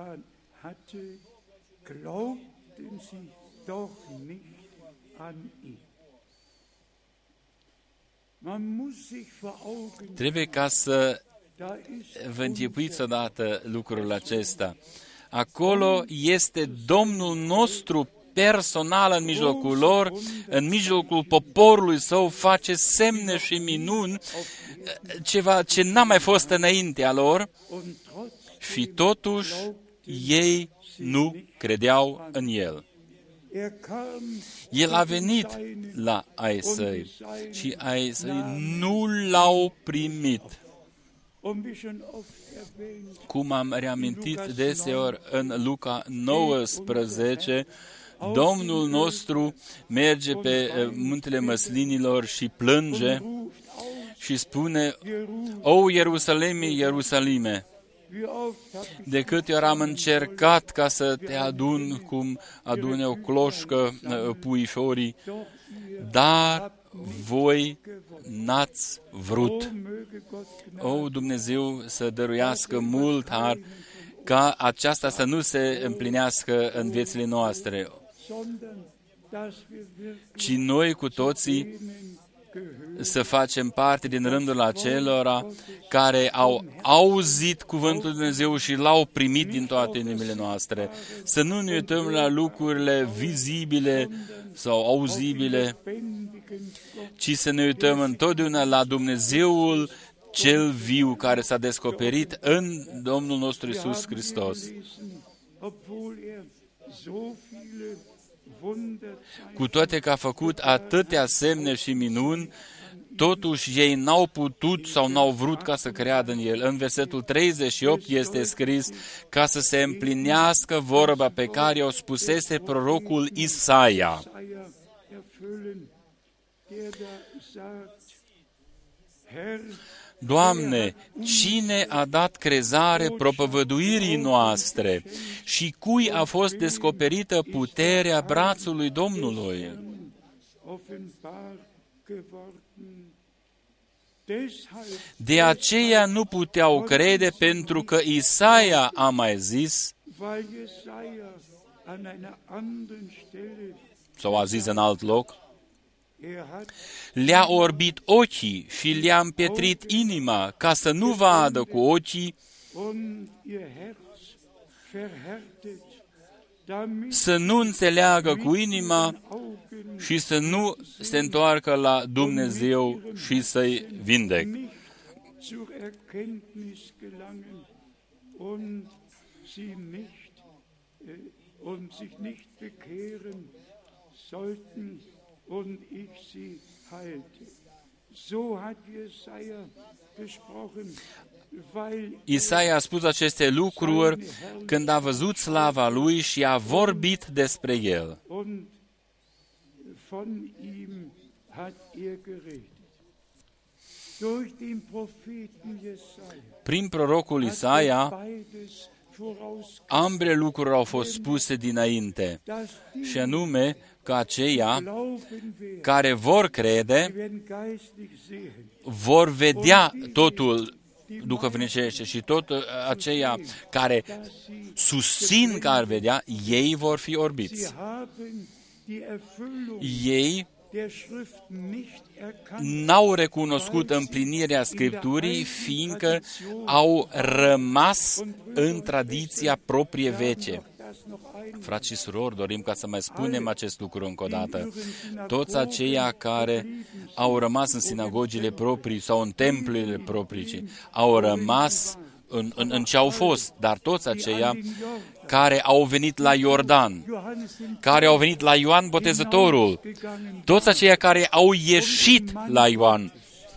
Trebuie ca să vă închipuiți odată lucrul acesta. Acolo este Domnul nostru personal în mijlocul lor, în mijlocul poporului său, face semne și minuni, ceva ce n-a mai fost înaintea lor, și totuși ei nu credeau în el. El a venit la ai săi și ai săi nu l-au primit. Cum am reamintit deseori în Luca 19, Domnul nostru merge pe muntele Măslinilor și plânge și spune: O, Ierusalime, Ierusalime, de câte ori am încercat ca să te adun cum adune o cloșcă puișorii, dar voi n-ați vrut. O, Dumnezeu să dăruiască mult har ca aceasta să nu se împlinească în viețile noastre, ci noi cu toții să facem parte din rândul acelora care au auzit cuvântul lui Dumnezeu și l-au primit din toate inimile noastre. Să nu ne uităm la lucrurile vizibile sau auzibile, ci să ne uităm întotdeauna la Dumnezeul cel viu care s-a descoperit în Domnul nostru Iisus Hristos. Cu toate că a făcut atâtea semne și minuni, totuși ei n-au putut sau n-au vrut ca să creadă în el. În versetul 38 este scris: ca să se împlinească vorba pe care o spusese prorocul Isaia. Doamne, cine a dat crezare propovăduirii noastre și cui a fost descoperită puterea brațului Domnului? De aceea nu puteau crede, pentru că Isaia a mai zis, sau a zis în alt loc, le-a orbit ochii și le-a împietrit inima, ca să nu vadă cu ochii, să nu înțeleagă cu inima și să nu se întoarcă la Dumnezeu și să-i vindec. Und ich sie heilte. So hat Jesaja gesprochen, weil Isaia a spus aceste lucruri când a văzut slava lui și a vorbit despre el. Und von ihm hat geredet. Durch den Propheten Jesaja. Prin prorocul Isaia, ambele lucruri au fost spuse dinainte, și anume că aceia care vor crede vor vedea totul duhovnicește și tot aceia care susțin că ar vedea, ei vor fi orbiți. Ei n-au recunoscut împlinirea Scripturii, fiindcă au rămas în tradiția proprie veche. Frați și surori, dorim ca să mai spunem acest lucru încă o dată. Toți aceia care au rămas în sinagogile proprii sau în templurile proprii, au rămas în ce au fost, dar toți aceia care au venit la Iordan, care au venit la Ioan Botezătorul, toți aceia care au ieșit la Ioan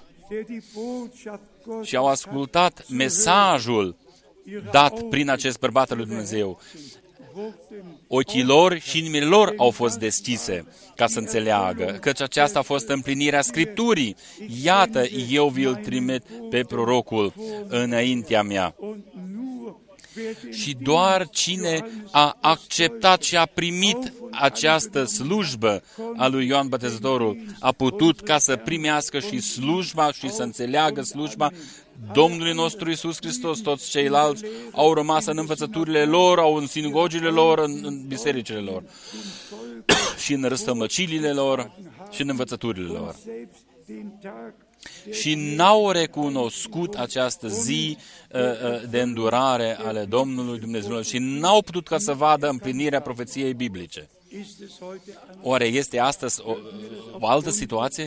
și au ascultat mesajul dat prin acest bărbat al lui Dumnezeu, ochii lor și inimile lor au fost deschise ca să înțeleagă, căci aceasta a fost împlinirea Scripturii. Iată, eu vi-l trimit pe prorocul înaintea mea. Și doar cine a acceptat și a primit această slujbă a lui Ioan Botezătorul a putut ca să primească și slujba și să înțeleagă slujba Domnului nostru Iisus Hristos. Toți ceilalți au rămas în învățăturile lor, au în sinagogile lor, în bisericile lor și în răstămăcilile lor și în învățăturile lor. Și n-au recunoscut această zi de îndurare ale Domnului Dumnezeu și n-au putut ca să vadă împlinirea profeției biblice. Oare este astăzi o altă situație?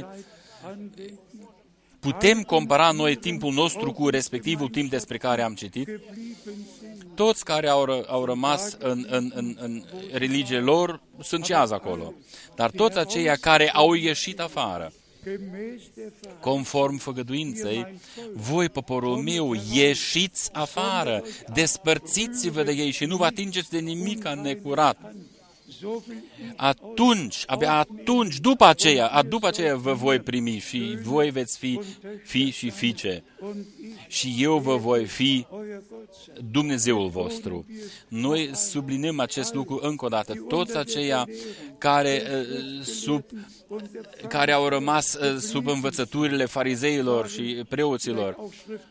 Putem compara noi timpul nostru cu respectivul timp despre care am citit? Toți care au rămas în religie lor sunt și azi acolo. Dar toți aceia care au ieșit afară, conform făgăduinței, voi, poporul meu, ieșiți afară, despărțiți-vă de ei și nu vă atingeți de nimic necurat. Atunci, abia atunci, după aceea vă voi primi și voi veți fi fii și fiice. Și eu vă voi fi Dumnezeul vostru. Noi subliniem acest lucru încă o dată. Toți aceia care au rămas sub învățăturile farizeilor și preoților,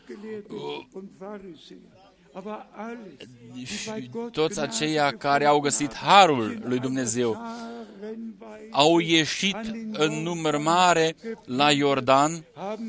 toți aceia care au găsit harul lui Dumnezeu, au ieșit în număr mare la Iordan,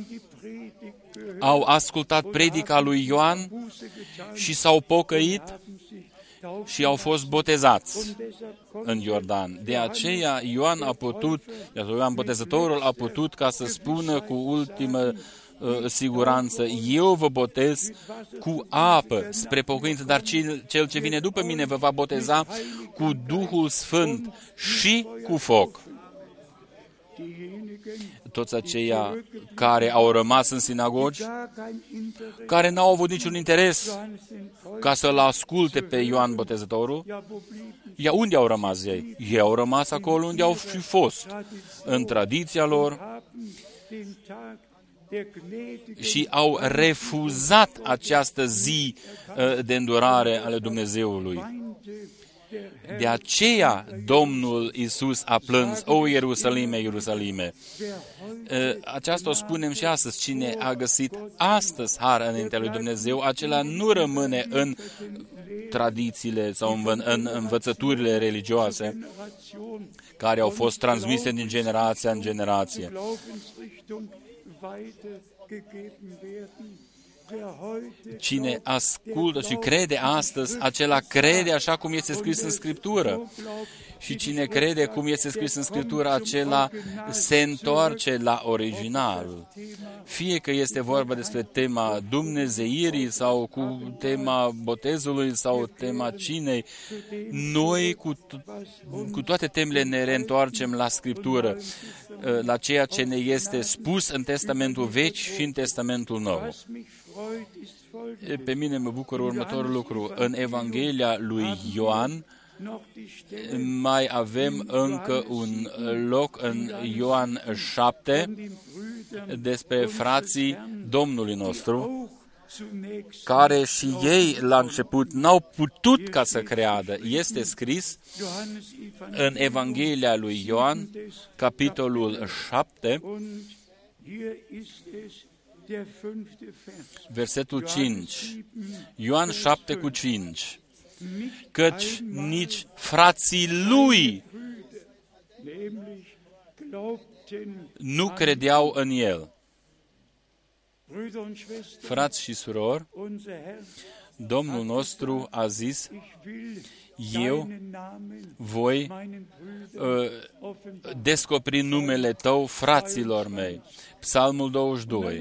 au ascultat predica lui Ioan și s-au pocăit și au fost botezați în Iordan. De aceea Ioan Botezătorul a putut ca să spună cu ultimă siguranță, eu vă botez cu apă spre pocăință, dar cel ce vine după mine vă va boteza cu Duhul Sfânt și cu foc. Toți aceia care au rămas în sinagogi, care n-au avut niciun interes ca să-l asculte pe Ioan Botezătorul, unde au rămas ei? Ei au rămas acolo unde au fi fost, în tradiția lor, și au refuzat această zi de îndurare ale Dumnezeului. De aceea Domnul Iisus a plâns, o Ierusalime, Ierusalime. Aceasta o spunem și astăzi. Cine a găsit astăzi har înaintea lui Dumnezeu, acela nu rămâne în tradițiile sau în învățăturile religioase care au fost transmise din generație în generație. Cine ascultă și crede astăzi, acela crede așa cum este scris în Scriptură. Și cine crede cum este scris în Scriptură, acela se întoarce la original. Fie că este vorba despre tema dumnezeirii sau cu tema botezului sau tema cinei, noi cu toate temele ne reîntoarcem la Scriptură, la ceea ce ne este spus în Testamentul Vechi și în Testamentul Nou. Pe mine mă bucură următorul lucru. În Evanghelia lui Ioan mai avem încă un loc în Ioan 7 despre frații Domnului nostru, care și ei la început n-au putut ca să creadă. Este scris în Evanghelia lui Ioan, capitolul 7, versetul 5. Ioan 7 cu 5. Căci nici frații lui nu credeau în el. Frați și surori, Domnul nostru a zis, eu voi descoperi numele tău fraților mei. Psalmul 22.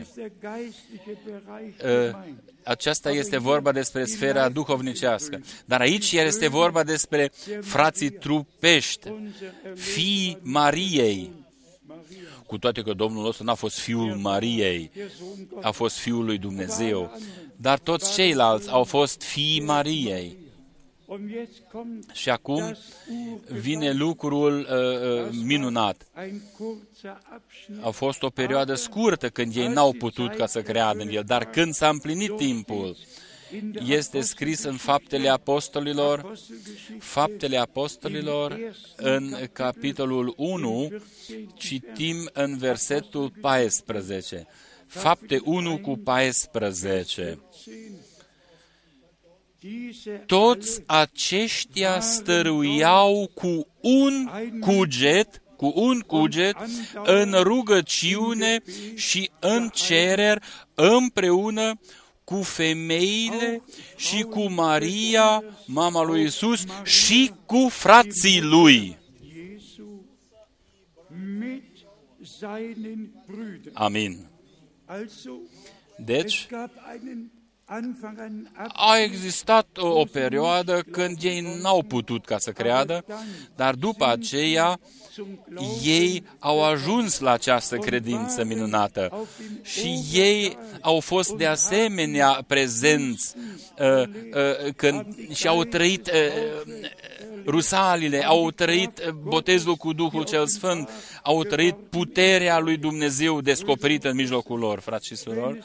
Aceasta este vorba despre sfera duhovnicească. Dar aici este vorba despre frații trupești, fiii Mariei. Cu toate că Domnul nostru n-a fost fiul Mariei, a fost fiul lui Dumnezeu. Dar toți ceilalți au fost fiii Mariei. Și acum vine lucrul minunat. A fost o perioadă scurtă când ei n-au putut ca să creadă în el, dar când s-a împlinit timpul este scris în Faptele Apostolilor, în capitolul 1, citim în versetul 14. Fapte 1:14. Toți aceștia stăruiau cu un cuget în rugăciune și în cereri împreună cu femeile și cu Maria, mama lui Iisus, și cu frații lui. Amin. Deci, a existat o perioadă când ei n-au putut ca să creadă, dar după aceea ei au ajuns la această credință minunată și ei au fost de asemenea prezenți și au trăit rusalile, au trăit botezul cu Duhul cel Sfânt, au trăit puterea lui Dumnezeu descoperită în mijlocul lor, frați și surori.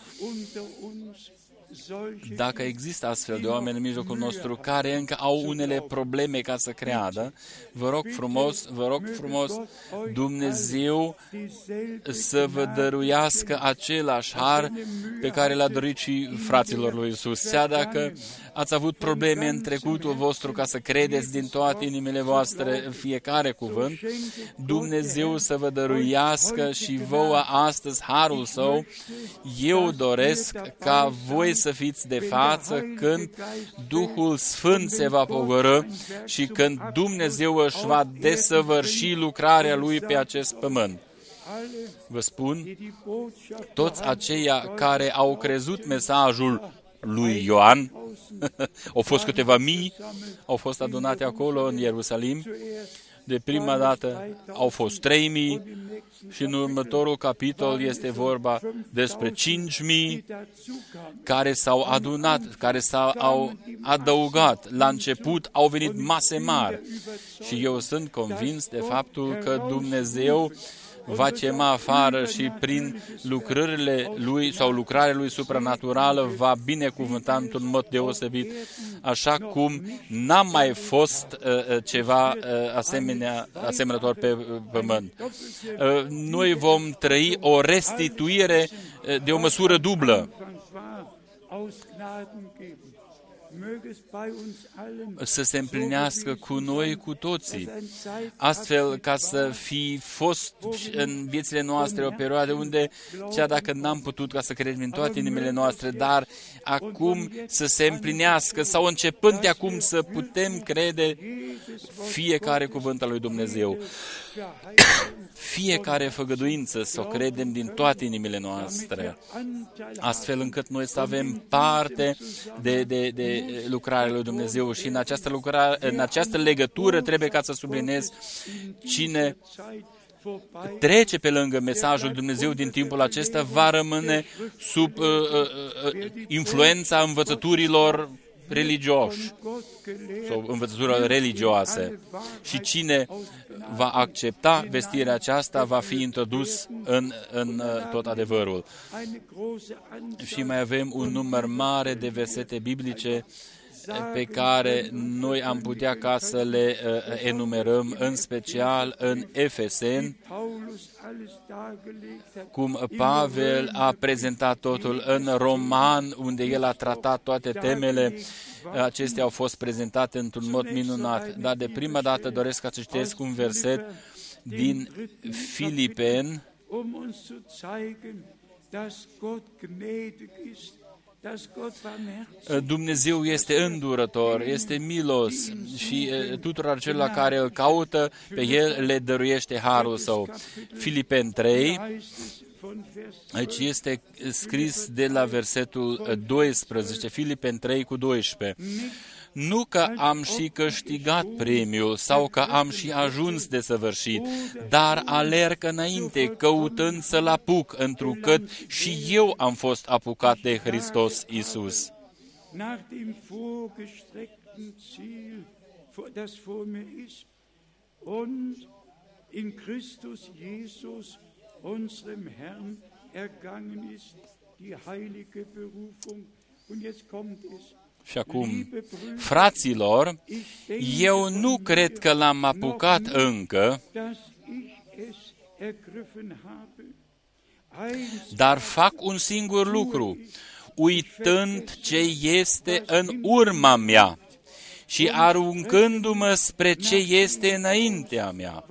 Dacă există astfel de oameni în mijlocul nostru care încă au unele probleme ca să creadă, vă rog frumos, Dumnezeu să vă dăruiască același har pe care l-a dăruit și fraților lui Iisus. Chiar dacă ați avut probleme în trecutul vostru ca să credeți din toate inimile voastre fiecare cuvânt, Dumnezeu să vă dăruiască și vouă astăzi harul Său. Eu doresc ca voi să fiți de față când Duhul Sfânt se va pogorî și când Dumnezeu își va desăvârși lucrarea Lui pe acest pământ. Vă spun, toți aceia care au crezut mesajul lui Ioan, au fost câteva mii, au fost adunate acolo în Ierusalim. De prima dată au fost 3000 și în următorul capitol este vorba despre 5000 care s-au adunat, care s-au adăugat. La început au venit mase mari și eu sunt convins de faptul că Dumnezeu va chema afară și prin lucrările Lui sau lucrarea Lui supranaturală va binecuvânta într-un mod deosebit, așa cum n-a mai fost ceva asemănător pe pământ. Noi vom trăi o restituire de o măsură dublă. Să se împlinească cu noi, cu toții, astfel ca să fi fost în viețile noastre o perioadă unde, chiar dacă n-am putut ca să credem în toate inimile noastre, dar acum să se împlinească sau începând de acum să putem crede fiecare cuvânt al lui Dumnezeu. Fiecare făgăduință să o credem din toate inimile noastre, astfel încât noi să avem parte de lucrarea lui Dumnezeu și în această legătură trebuie ca să subliniez cine trece pe lângă mesajul lui Dumnezeu din timpul acesta va rămâne sub influența învățăturilor religioși sau învățăturilor religioase. Și cine va accepta vestirea aceasta va fi introdus în tot adevărul. Și mai avem un număr mare de versete biblice pe care noi am putea ca să le enumerăm, în special în Efeseni, cum Pavel a prezentat totul, în Roman, unde el a tratat toate temele, acestea au fost prezentate într-un mod minunat. Dar de prima dată doresc ca să citesc un verset din Filipeni, Dumnezeu este îndurător, este milos și tuturor celor care îl caută, pe El le dăruiește harul Său. Filipeni 3, aici este scris de la versetul 12, Filipeni 3:12. Nu că am și câștigat premiul sau că am și ajuns desăvârșit, dar alerg înainte, căutând să-l apuc, întrucât și eu am fost apucat de Hristos Iisus. Nach dem vorgestreckten Ziel, das vor mir ist, und in Christus Jesus, unserem Herrn, ergangen ist die heilige Berufung. Und jetzt kommt es. Și acum, fraților, eu nu cred că l-am apucat încă, dar fac un singur lucru, uitând ce este în urma mea și aruncându-mă spre ce este înaintea mea.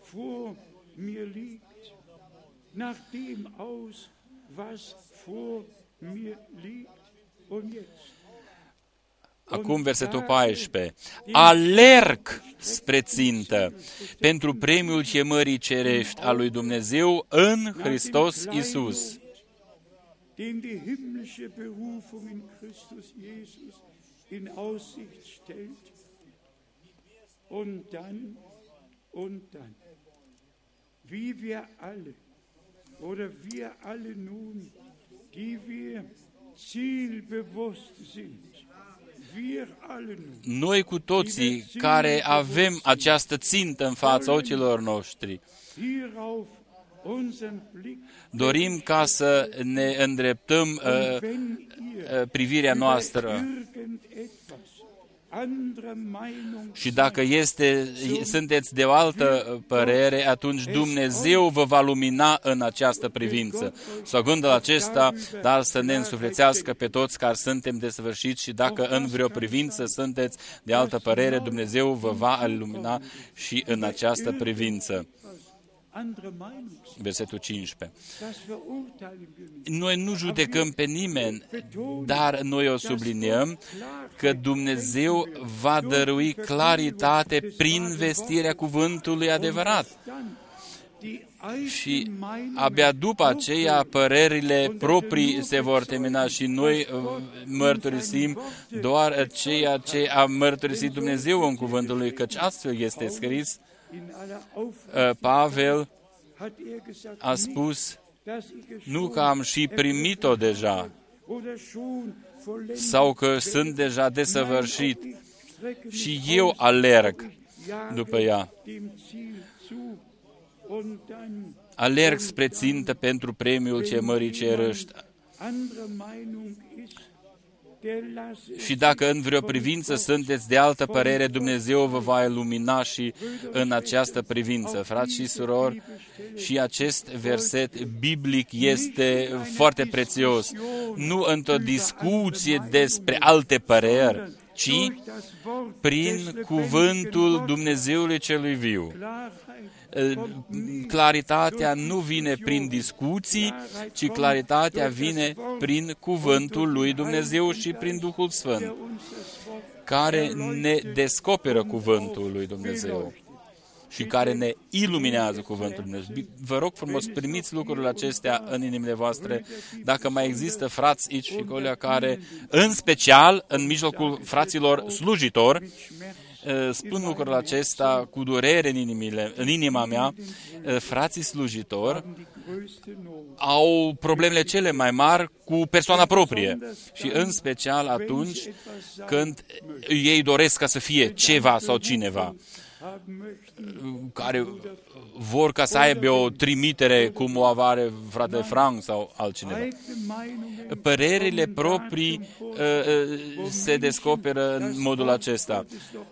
Acum versetul 14. Alerg spre țintă pentru premiul chemării cerești a lui Dumnezeu în Hristos Iisus. Den die himmlische Berufung in Christus Jesus in Aussicht stellt. Und dann, wie wir alle, oder wir alle nun, die wir zielbewusst sind, wir alle nun, noi cu toții care avem această țintă în fața ochilor noștri, hierauf unseren Blick dorim ca să ne îndreptăm privirea noastră. Și dacă sunteți de o altă părere, atunci Dumnezeu vă va lumina în această privință. Sau gândul acesta, dar să ne însuflețească pe toți care suntem desăvârșiți și dacă în vreo privință sunteți de altă părere, Dumnezeu vă va ilumina și în această privință. Versetul 15. Noi nu judecăm pe nimeni, dar noi o subliniem că Dumnezeu va dărui claritate prin vestirea cuvântului adevărat. Și abia după aceea părerile proprii se vor termina și noi mărturisim doar ceea ce a mărturisit Dumnezeu în cuvântul lui, căci astfel este scris. Pavel a spus, nu că am și primit-o deja, sau că sunt deja desăvârșit și eu alerg după ea. Alerg spre țintă pentru premiul chemării cerești. Și dacă în vreo privință sunteți de altă părere, Dumnezeu vă va ilumina și în această privință. Frați și surori, și acest verset biblic este foarte prețios. Nu într-o discuție despre alte păreri, ci prin cuvântul Dumnezeului celui viu. Claritatea nu vine prin discuții, ci claritatea vine prin cuvântul lui Dumnezeu și prin Duhul Sfânt, care ne descoperă cuvântul lui Dumnezeu și care ne iluminează cuvântul lui Dumnezeu. Vă rog frumos, primiți lucrurile acestea în inimile voastre. Dacă mai există frați aici și colea care, în special, în mijlocul fraților slujitori, spun lucrurile acesta cu durere în inima mea, frații slujitori au problemele cele mai mari cu persoana proprie și în special atunci când ei doresc ca să fie ceva sau cineva, care vor ca să aibă o trimitere cum o are frate Frank sau altcineva. Părerile proprii se descoperă în modul acesta.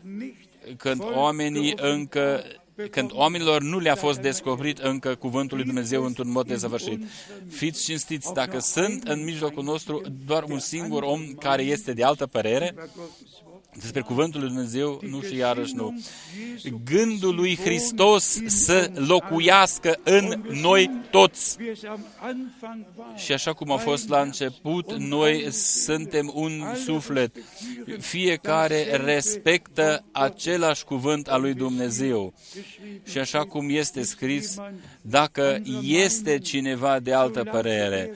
Când oamenilor nu le-a fost descoperit încă cuvântul lui Dumnezeu într-un mod desăvârșit. Fiți cinstiți, dacă sunt în mijlocul nostru doar un singur om care este de altă părere despre cuvântul lui Dumnezeu, nu și iarăși nu. Gândul lui Hristos să locuiască în noi toți. Și așa cum a fost la început, noi suntem un suflet. Fiecare respectă același cuvânt al lui Dumnezeu. Și așa cum este scris, dacă este cineva de altă părere,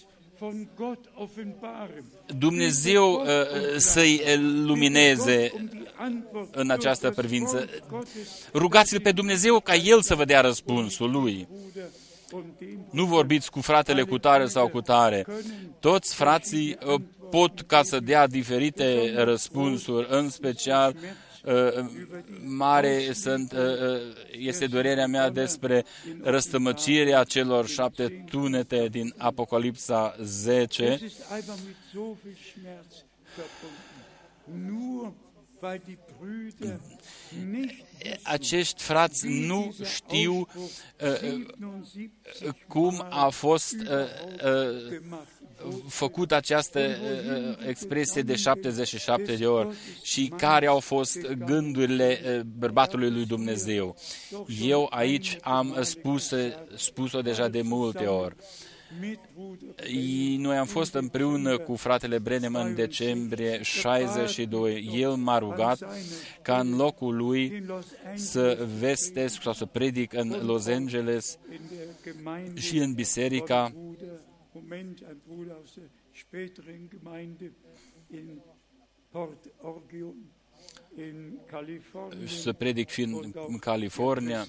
Dumnezeu să-i lumineze în această privință. Rugați-L pe Dumnezeu ca El să vă dea răspunsul Lui. Nu vorbiți cu fratele cu tare sau cu tare. Toți frații pot ca să dea diferite răspunsuri, în special mare este durerea mea despre răstămăcirea celor 7 tunete din Apocalipsa 10. Acești frați nu știu cum a fost făcut această expresie de 77 de ori și care au fost gândurile bărbatului lui Dumnezeu. Eu aici am spus-o deja de multe ori. Noi am fost împreună cu fratele Branham în decembrie 62. El m-a rugat ca în locul lui să vestesc sau să predic în Los Angeles și în biserica și să predic și în California.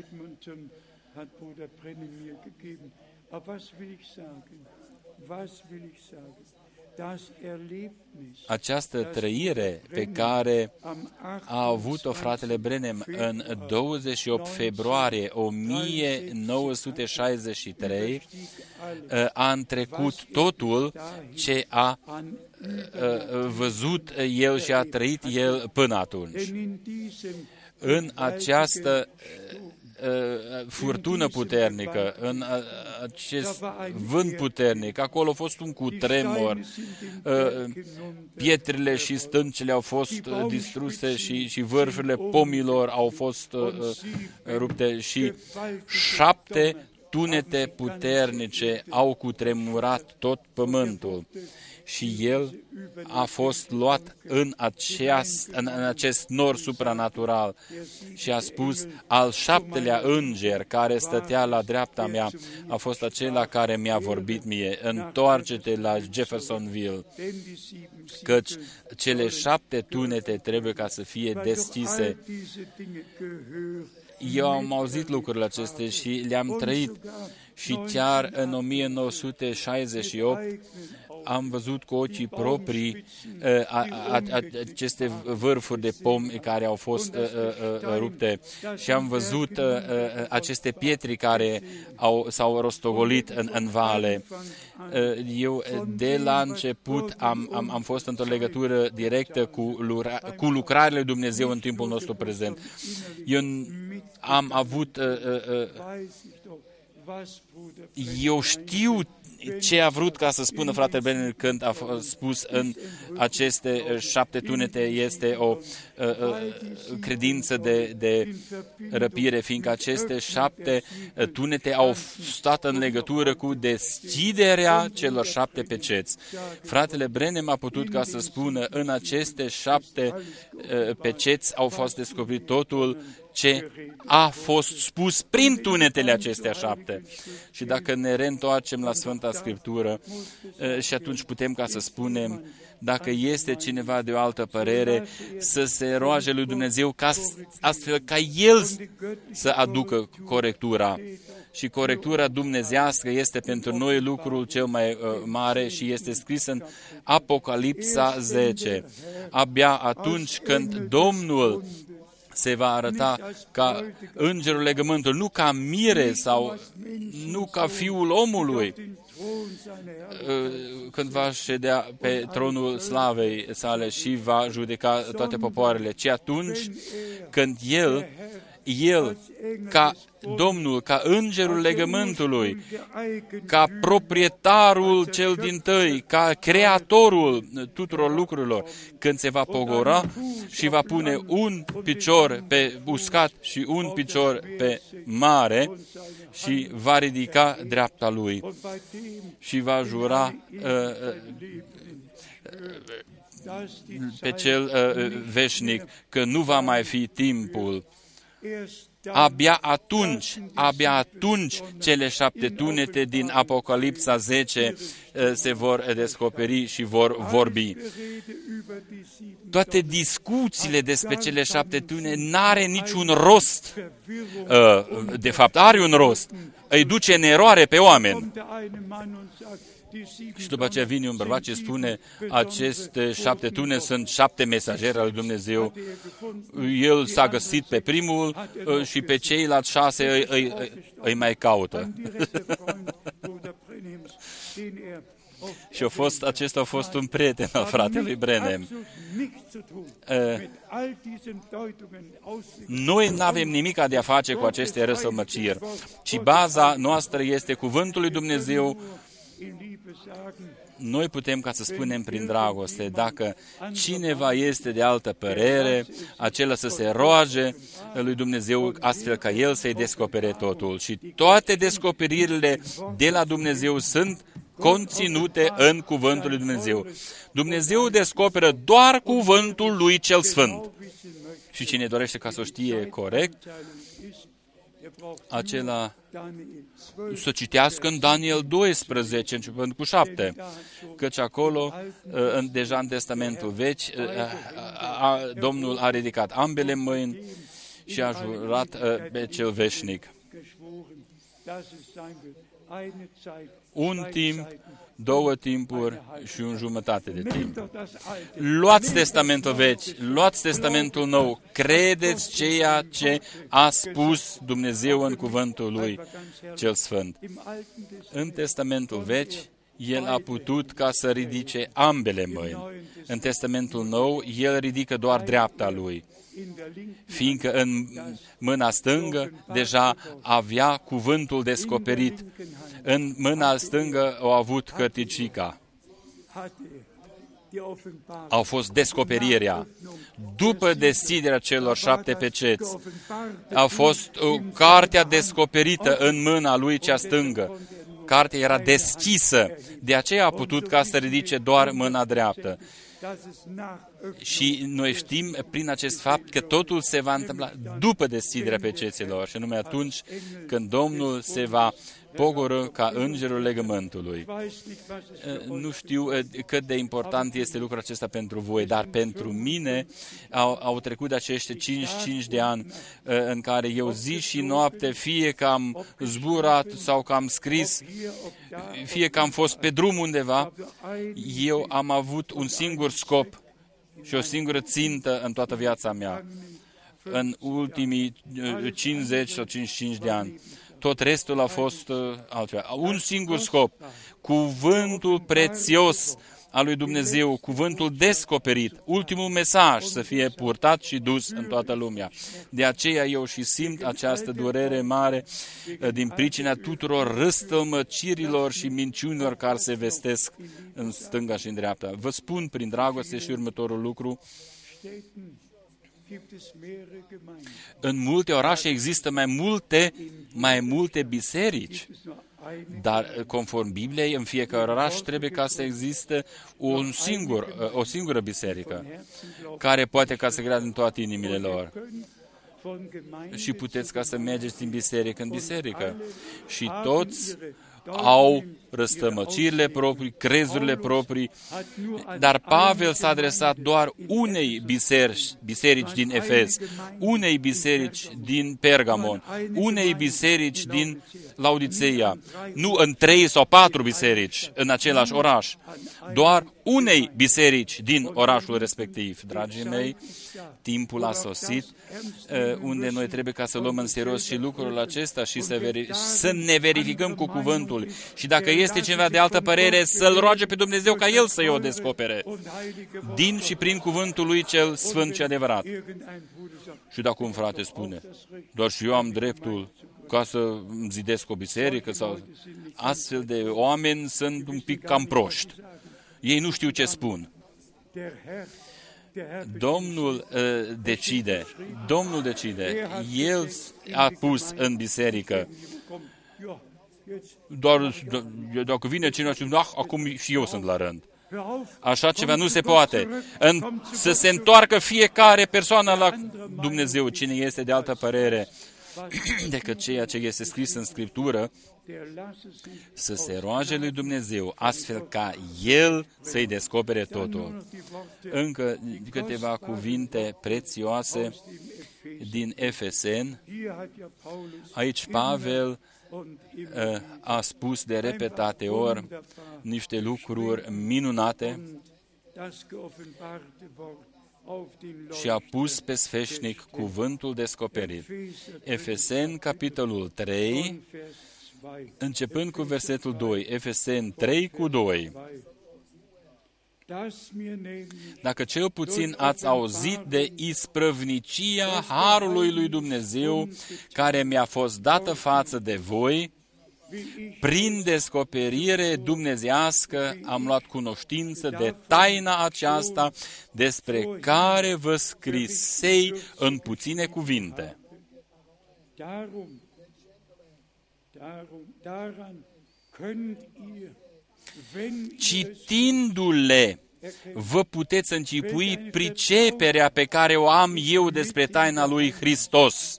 Această trăire pe care a avut-o fratele Branham în 28 februarie 1963 a întrecut totul ce a văzut el și a trăit el până atunci. În această furtună puternică, în acest vânt puternic, acolo a fost un cutremur, pietrele și stâncile au fost distruse și vârfurile pomilor au fost rupte și 7 tunete puternice au cutremurat tot pământul. Și el a fost luat în acest nor supranatural și a spus, al 7-lea înger care stătea la dreapta mea a fost acela care mi-a vorbit mie, întoarce-te la Jeffersonville, căci cele 7 tunete trebuie ca să fie deschise. Eu am auzit lucrurile acestea și le-am trăit și chiar în 1968 am văzut cu ochii proprii aceste vârfuri de pomi care au fost rupte și am văzut aceste pietri care s-au rostogolit în vale. Eu de la început am fost într-o legătură directă cu lucrarea lui Dumnezeu în timpul nostru prezent. Eu am avut eu știu ce a vrut ca să spună fratele Branham când a spus în aceste 7 tunete este o credință de răpire, fiindcă aceste 7 tunete au stat în legătură cu deschiderea celor 7 peceți. Fratele Branham a putut ca să spună în aceste 7 peceți au fost descoperit totul ce a fost spus prin tunetele acestea 7. Și dacă ne reîntoarcem la Sfânta Scriptură și atunci putem ca să spunem, dacă este cineva de o altă părere, să se roage lui Dumnezeu astfel ca El să aducă corectura. Și corectura dumnezească este pentru noi lucrul cel mai mare și este scris în Apocalipsa 10. Abia atunci când Domnul se va arăta ca îngerul legământului, nu ca mire sau nu ca fiul omului, când va ședea pe tronul slavei sale și va judeca toate popoarele, ci atunci când El, ca Domnul, ca îngerul legământului, ca proprietarul cel dintâi, ca creatorul tuturor lucrurilor, când se va pogora și va pune un picior pe uscat și un picior pe mare și va ridica dreapta lui și va jura pe cel veșnic că nu va mai fi timpul. Abia atunci cele 7 tunete din Apocalipsa 10 se vor descoperi și vor vorbi. Toate discuțiile despre cele 7 tunete n-are niciun rost. De fapt, are un rost. Îi duce în eroare pe oameni. Și după aceea vine un bărbat și spune, aceste 7 tune sunt 7 mesageri al lui Dumnezeu. El s-a găsit pe primul și pe ceilalți 6 îi mai caută. Și acesta a fost un prieten al fratelui Branham. Noi nu avem nimic de a face cu aceste răsălmăciri, ci baza noastră este cuvântul lui Dumnezeu. Noi putem ca să spunem prin dragoste, dacă cineva este de altă părere, acela să se roage lui Dumnezeu astfel ca El să-i descopere totul. Și toate descoperirile de la Dumnezeu sunt conținute în cuvântul lui Dumnezeu. Dumnezeu descoperă doar cuvântul lui cel sfânt. Și cine dorește ca să o știe corect, acela să citească în Daniel 12, începând cu 7, căci acolo, deja în Testamentul Vechi, Domnul a ridicat ambele mâini și a jurat pe cel veșnic. Un timp, 2 timpuri și 1 jumătate de timp. Luați Testamentul Vechi, luați Testamentul Nou, credeți ceea ce a spus Dumnezeu în cuvântul Lui cel Sfânt. În Testamentul Vechi, El a putut ca să ridice ambele mâini. În Testamentul Nou, El ridică doar dreapta Lui, fiindcă în mâna stângă deja avea cuvântul descoperit. În mâna stângă au avut cărticica. Au fost descoperirea. După deschiderea celor 7 peceți, a fost cartea descoperită în mâna lui cea stângă. Cartea era deschisă, de aceea a putut ca să ridice doar mâna dreaptă. Și noi știm prin acest fapt că totul se va întâmpla după deschiderea peceților, și numai atunci când Domnul se va pogorâ ca îngerul legământului. Nu știu cât de important este lucrul acesta pentru voi, dar pentru mine au trecut de acești 5 de ani în care eu zi și noapte, fie că am zburat sau că am scris, fie că am fost pe drum undeva, eu am avut un singur scop și o singură țintă în toată viața mea, în ultimii 50 sau 55 de ani. Tot restul a fost altceva. Un singur scop, cuvântul prețios al lui Dumnezeu, cuvântul descoperit, ultimul mesaj să fie purtat și dus în toată lumea. De aceea eu și simt această durere mare din pricina tuturor răstălmăcirilor și minciunilor care se vestesc în stânga și în dreapta. Vă spun prin dragoste și următorul lucru. În multe orașe există mai multe biserici, dar conform Bibliei, în fiecare oraș trebuie ca să existe o singură biserică, care poate ca să creadă în toate inimile lor. Și puteți ca să mergeți din biserică în biserică. Și toți au răstămăcirile proprii, crezurile proprii, dar Pavel s-a adresat doar unei biserici din Efes, unei biserici din Pergamon, unei biserici din Laodiceea, nu în 3 sau 4 biserici în același oraș, doar unei biserici din orașul respectiv. Dragii mei, timpul a sosit unde noi trebuie ca să luăm în serios și lucrul acesta și să ne verificăm cu cuvântul. Și dacă este cineva de altă părere, să-L roage pe Dumnezeu ca El să-i o descopere din și prin cuvântul Lui cel sfânt și adevărat. Și dacă un frate spune, doar și eu am dreptul ca să zidesc o biserică, sau astfel de oameni sunt un pic cam proști. Ei nu știu ce spun. Domnul decide. Domnul decide. El a pus în biserică. Doar dacă vine cineva și zice, acum și eu sunt la rând. Așa ceva nu se poate. Să se întoarcă fiecare persoană la Dumnezeu, cine este de altă părere decât ceea ce este scris în Scriptură, să se roage lui Dumnezeu, astfel ca El să-i descopere totul. Încă câteva cuvinte prețioase din Efeseni. Aici Pavel a spus de repetate ori niște lucruri minunate și a pus pe sfeșnic cuvântul descoperit. Efeseni, capitolul 3, începând cu versetul 2, Efeseni 3:2. Dacă cel puțin ați auzit de isprăvnicia harului lui Dumnezeu care mi-a fost dată față de voi, prin descoperire dumnezeiască am luat cunoștință de taina aceasta despre care vă scrisei în puține cuvinte. Citindu-le, vă puteți încipui priceperea pe care o am eu despre taina lui Hristos,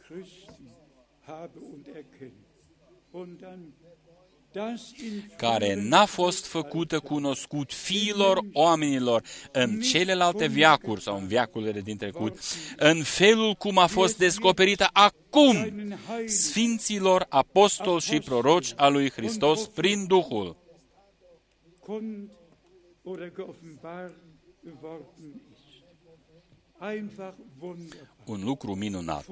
care n-a fost făcută cunoscut fiilor oamenilor în celelalte veacuri sau în veacurile din trecut, în felul cum a fost descoperită acum sfinților apostoli și proroci a lui Hristos prin Duhul. Un lucru minunat.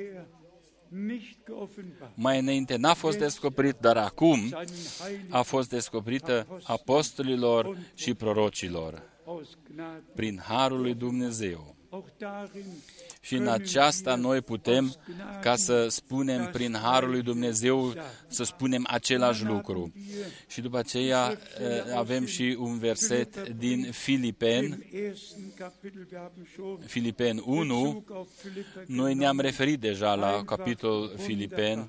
Mai înainte n-a fost descoperit, dar acum a fost descoperită apostolilor și prorocilor prin harul lui Dumnezeu. Și în aceasta noi putem, ca să spunem prin harul lui Dumnezeu, să spunem același lucru. Și după aceea avem și un verset din Filipeni 1. Noi ne-am referit deja la capitolul Filipeni,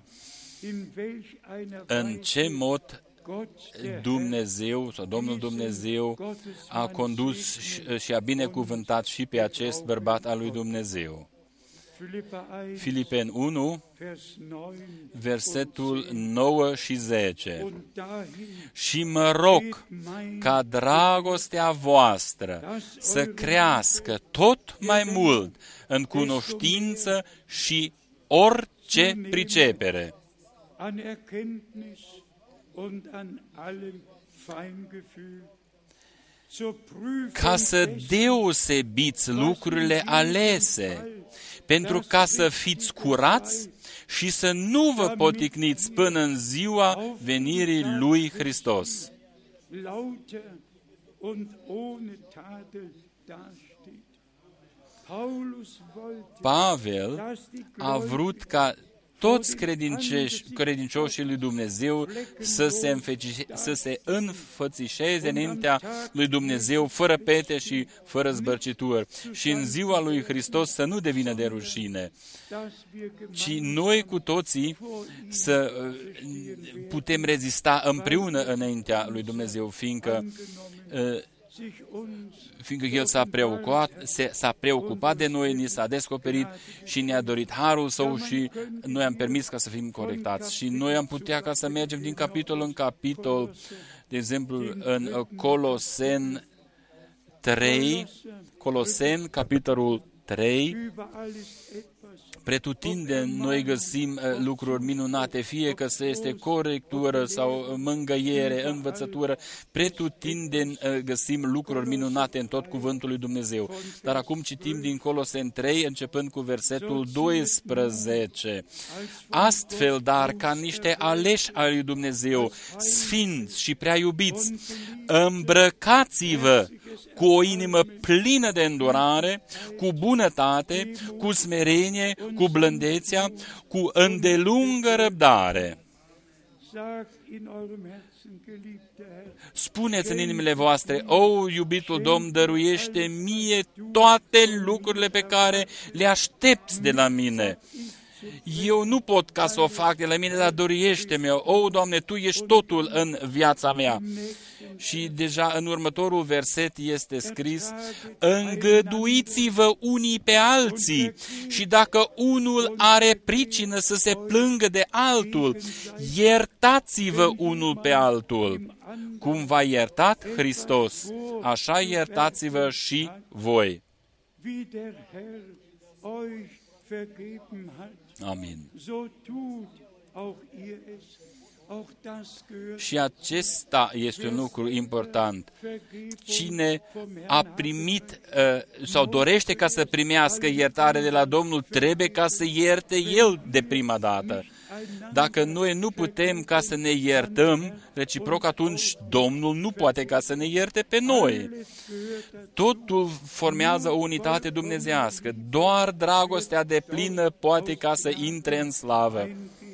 în ce mod Dumnezeu sau Domnul Dumnezeu a condus și a binecuvântat și pe acest bărbat al lui Dumnezeu. Filipeni 1, versetul 9 și 10. Și mă rog ca dragostea voastră să crească tot mai mult în cunoștință și orice pricepere, ca să deosebiți lucrurile alese, pentru ca să fiți curați și să nu vă poticniți până în ziua venirii lui Hristos. Pavel a vrut ca toți credincioșii lui Dumnezeu să se înfățișeze înaintea lui Dumnezeu fără pete și fără zbărcitură și în ziua lui Hristos să nu devină de rușine, ci noi cu toții să putem rezista împreună înaintea lui Dumnezeu, fiindcă El s-a preocupat de noi, ni s-a descoperit și ne-a dorit harul Său și noi am permis ca să fim corectați. Și noi am putea ca să mergem din capitol în capitol, de exemplu în Coloseni 3, Coloseni, capitolul 3, pretutindeni noi găsim lucruri minunate, fie că este corectură sau mângâiere, învățătură, pretutindeni găsim lucruri minunate în tot cuvântul lui Dumnezeu. Dar acum citim din Coloseni 3, începând cu versetul 12. Astfel, dar, ca niște aleși ai lui Dumnezeu, sfinți și prea iubiți, îmbrăcați-vă cu o inimă plină de îndurare, cu bunătate, cu smerenie, cu blândețea, cu îndelungă răbdare. Spuneți în inimile voastre: o, iubitul Domn, dăruiește mie toate lucrurile pe care le aștepți de la mine. Eu nu pot ca să o fac de la mine, dar dăruiește-mi. O, Doamne, Tu ești totul în viața mea. Și deja în următorul verset este scris: îngăduiți-vă unii pe alții și dacă unul are pricină să se plângă de altul, iertați-vă unul pe altul. Cum v-a iertat Hristos, așa iertați-vă și voi. Amin. Și acesta este un lucru important. Cine a primit sau dorește ca să primească iertare de la Domnul, trebuie ca să ierte el de prima dată. Dacă noi nu putem ca să ne iertăm reciproc, atunci Domnul nu poate ca să ne ierte pe noi. Totul formează o unitate dumnezeiască. Doar dragostea deplină poate ca să intre în slavă.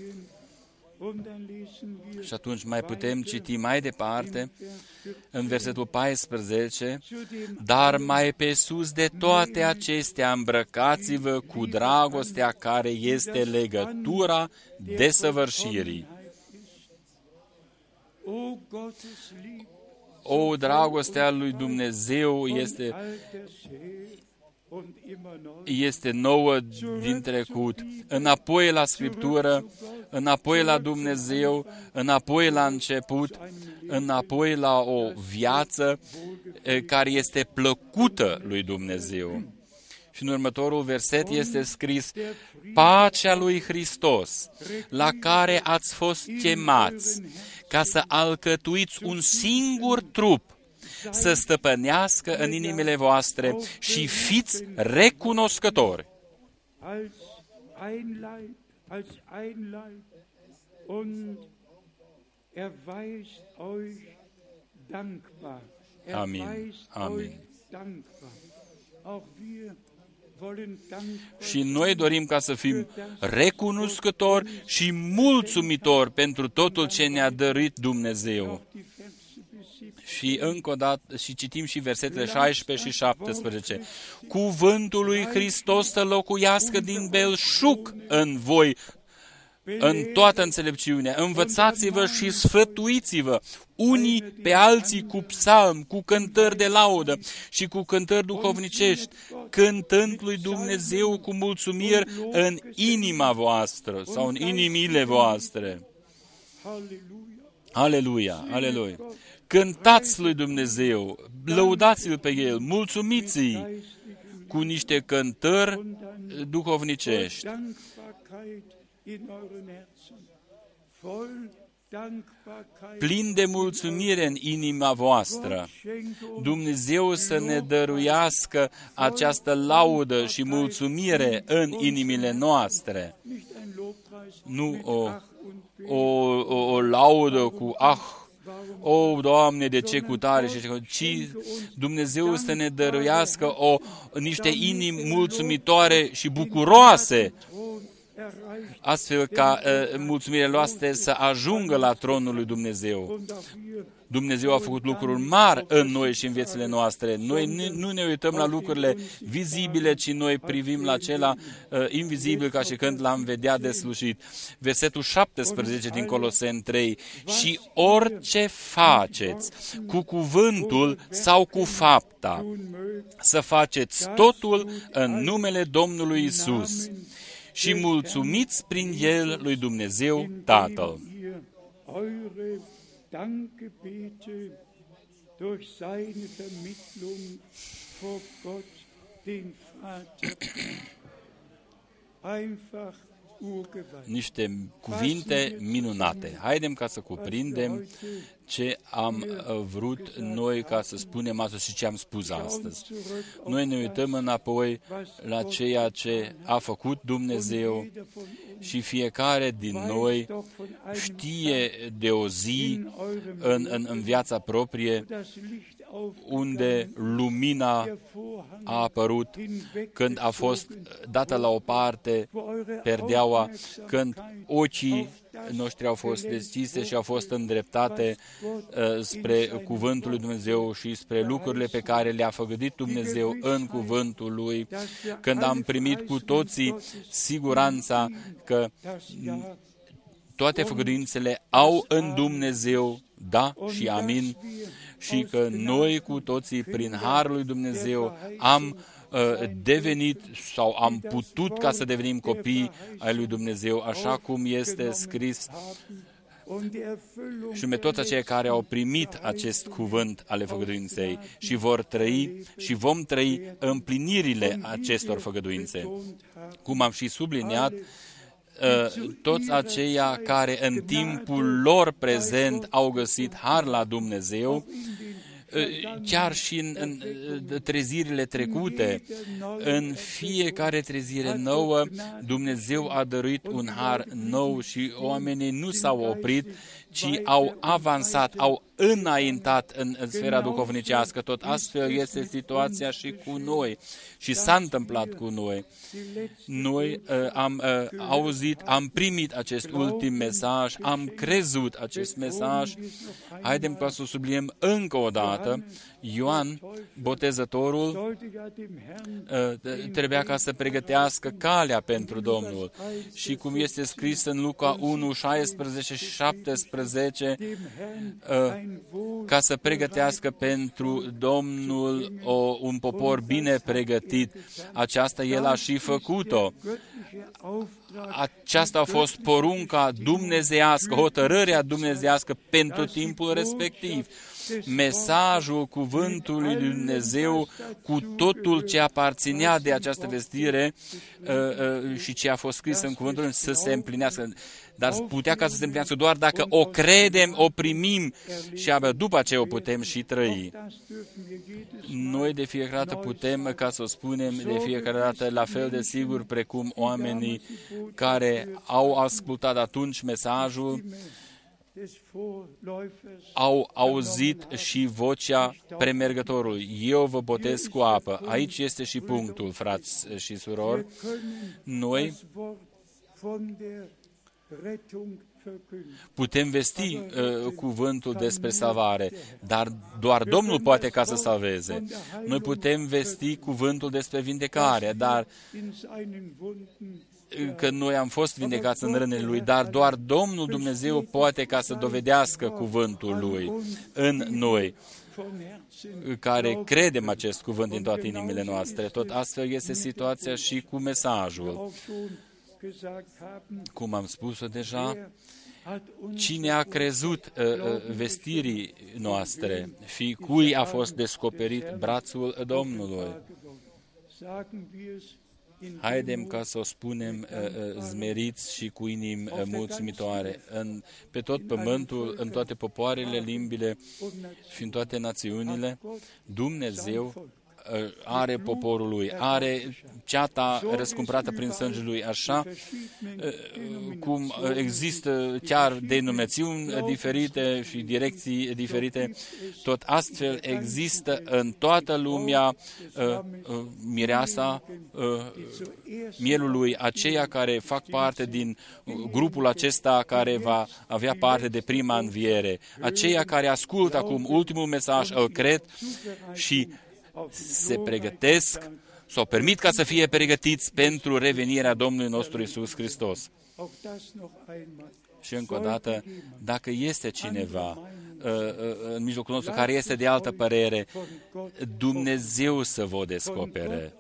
Și atunci mai putem citi mai departe, în versetul 14, dar mai pe sus de toate acestea îmbrăcați-vă cu dragostea care este legătura desăvârșirii. O, dragostea lui Dumnezeu este nouă din trecut, înapoi la Scriptură, înapoi la Dumnezeu, înapoi la început, înapoi la o viață care este plăcută lui Dumnezeu. Și în următorul verset este scris, pacea lui Hristos, la care ați fost chemați, ca să alcătuiți un singur trup, să stăpânească în inimile voastre și fiți recunoscători. Amin. Amin. Și noi dorim ca să fim recunoscători și mulțumitori pentru totul ce ne-a dăruit Dumnezeu. Și încă o dată, și citim și versetele 16 și 17. Cuvântul lui Hristos să locuiască din belșug în voi, în toată înțelepciunea. Învățați-vă și sfătuiți-vă unii pe alții cu psalm, cu cântări de laudă și cu cântări duhovnicești, cântând lui Dumnezeu cu mulțumiri în inima voastră sau în inimile voastre. Aleluia, aleluia. Cântați lui Dumnezeu, lăudați-L pe El, mulțumiți-i cu niște cântări duhovnicești. Plin de mulțumire în inima voastră. Dumnezeu să ne dăruiască această laudă și mulțumire în inimile noastre. Nu o laudă cu o, Doamne, de ce cutare, ci Dumnezeu să ne dăruiască niște inimi mulțumitoare și bucuroase, astfel ca mulțumirile noastre să ajungă la tronul lui Dumnezeu. Dumnezeu a făcut lucruri mari în noi și în viețile noastre. Noi nu ne uităm la lucrurile vizibile, ci noi privim la cela invizibil ca și când l-am vedea deslușit. Versetul 17 din Coloseni 3. Și orice faceți, cu cuvântul sau cu fapta, să faceți totul în numele Domnului Isus și mulțumiți prin El lui Dumnezeu Tatăl. Dankgebete durch seine Vermittlung vor Gott, den Vater, einfach urgewaltig. Niște cuvinte minunate. Haidem ca să cuprindem ce am vrut noi ca să spunem astăzi și ce am spus astăzi. Noi ne uităm înapoi la ceea ce a făcut Dumnezeu și fiecare din noi știe de o zi în viața proprie unde lumina a apărut, când a fost dată la o parte perdeaua, când ochii noștri au fost deschise și au fost îndreptate spre cuvântul lui Dumnezeu și spre lucrurile pe care le-a făgăduit Dumnezeu în cuvântul Lui, când am primit cu toții siguranța că toate făgăduințele au în Dumnezeu, da și amin, și că noi cu toții, prin harul lui Dumnezeu, am devenit sau am putut ca să devenim copii ai lui Dumnezeu, așa cum este scris, și pe toți aceia care au primit acest cuvânt ale făgăduinței și vor trăi și vom trăi împlinirile acestor făgăduințe. Cum am și subliniat, toți aceia care în timpul lor prezent au găsit har la Dumnezeu, chiar și în trezirile trecute, în fiecare trezire nouă, Dumnezeu a dăruit un har nou și oamenii nu s-au oprit, ci au avansat, au înaintat în sfera duhovnicească. Tot astfel este situația și cu noi și s-a întâmplat cu noi. Noi am auzit, am primit acest ultim mesaj, am crezut acest mesaj. Haidem ca să subliniem încă o dată, Ioan Botezătorul trebuia ca să pregătească calea pentru Domnul. Și cum este scris în Luca 1, 16 și 17, ca să pregătească pentru Domnul un popor bine pregătit. Aceasta el a și făcut-o. Aceasta a fost porunca dumnezeiască, hotărârea dumnezeiască pentru timpul respectiv. Mesajul cuvântului lui Dumnezeu cu totul ce aparținea de această vestire și ce a fost scris în cuvântul să se împlinească. Dar putea ca să se împlinească doar dacă o credem, o primim și abia după aceea o putem și trăi. Noi de fiecare dată putem ca să o spunem de fiecare dată la fel de sigur precum oamenii care au ascultat atunci mesajul, au auzit și vocea premergătorului. Eu vă botez cu apă. Aici este și punctul, frați și surori. Noi putem vesti cuvântul despre salvare, dar doar Domnul poate ca să salveze. Noi putem vesti cuvântul despre vindecare, dar că noi am fost vindecați în rănile Lui, dar doar Domnul Dumnezeu poate ca să dovedească cuvântul Lui în noi, care credem acest cuvânt din toate inimile noastre. Tot astfel este situația și cu mesajul. Cum am spus-o deja, cine a crezut vestirii noastre, cui a fost descoperit brațul Domnului? Haidem ca să o spunem zmeriți și cu inimi mulțumitoare. Pe tot pământul, în toate popoarele, limbile și în toate națiunile, Dumnezeu are poporul Lui, are ceata răscumpărată prin sângele Lui, așa cum există chiar denominațiuni diferite și direcții diferite, tot astfel există în toată lumea mireasa mielului, aceia care fac parte din grupul acesta care va avea parte de prima înviere, aceia care ascultă acum ultimul mesaj, îl cred și se pregătesc sau permit ca să fie pregătiți pentru revenirea Domnului nostru Iisus Hristos. Și încă o dată, dacă este cineva în mijlocul nostru care este de altă părere, Dumnezeu să vă descopere.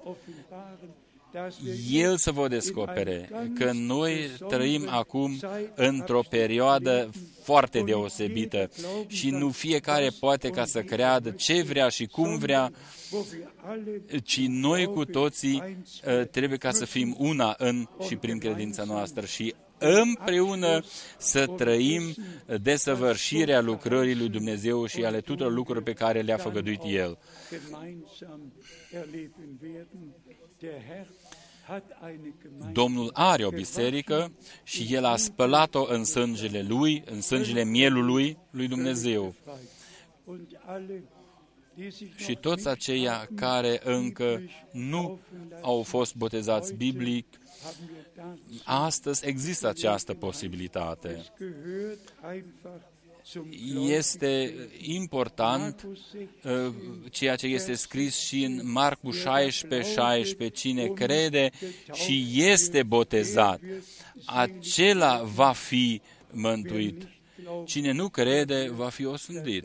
El să vă descopere că noi trăim acum într-o perioadă foarte deosebită și nu fiecare poate ca să creadă ce vrea și cum vrea, ci noi cu toții trebuie ca să fim una în și prin credința noastră și împreună să trăim desăvârșirea lucrării lui Dumnezeu și ale tuturor lucrurilor pe care le-a făgăduit El. Domnul are o biserică și El a spălat-o în sângele Lui, în sângele mielului lui Dumnezeu. Și toți aceia care încă nu au fost botezați biblic, astăzi există această posibilitate. Este important ceea ce este scris și în Marcu 16:16, cine crede și este botezat, acela va fi mântuit. Cine nu crede, va fi osândit.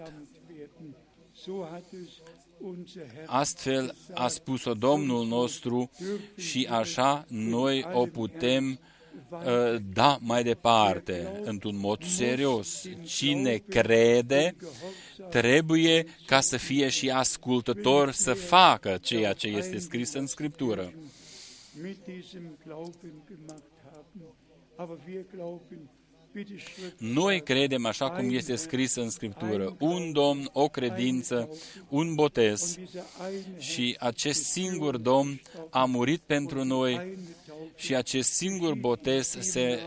Astfel a spus-o Domnul nostru și așa noi o putem da mai departe, într-un mod serios. Cine crede, trebuie ca să fie și ascultător să facă ceea ce este scris în Scriptură. Noi credem așa cum este scris în Scriptură, un Domn, o credință, un botez și acest singur Domn a murit pentru noi și acest singur botez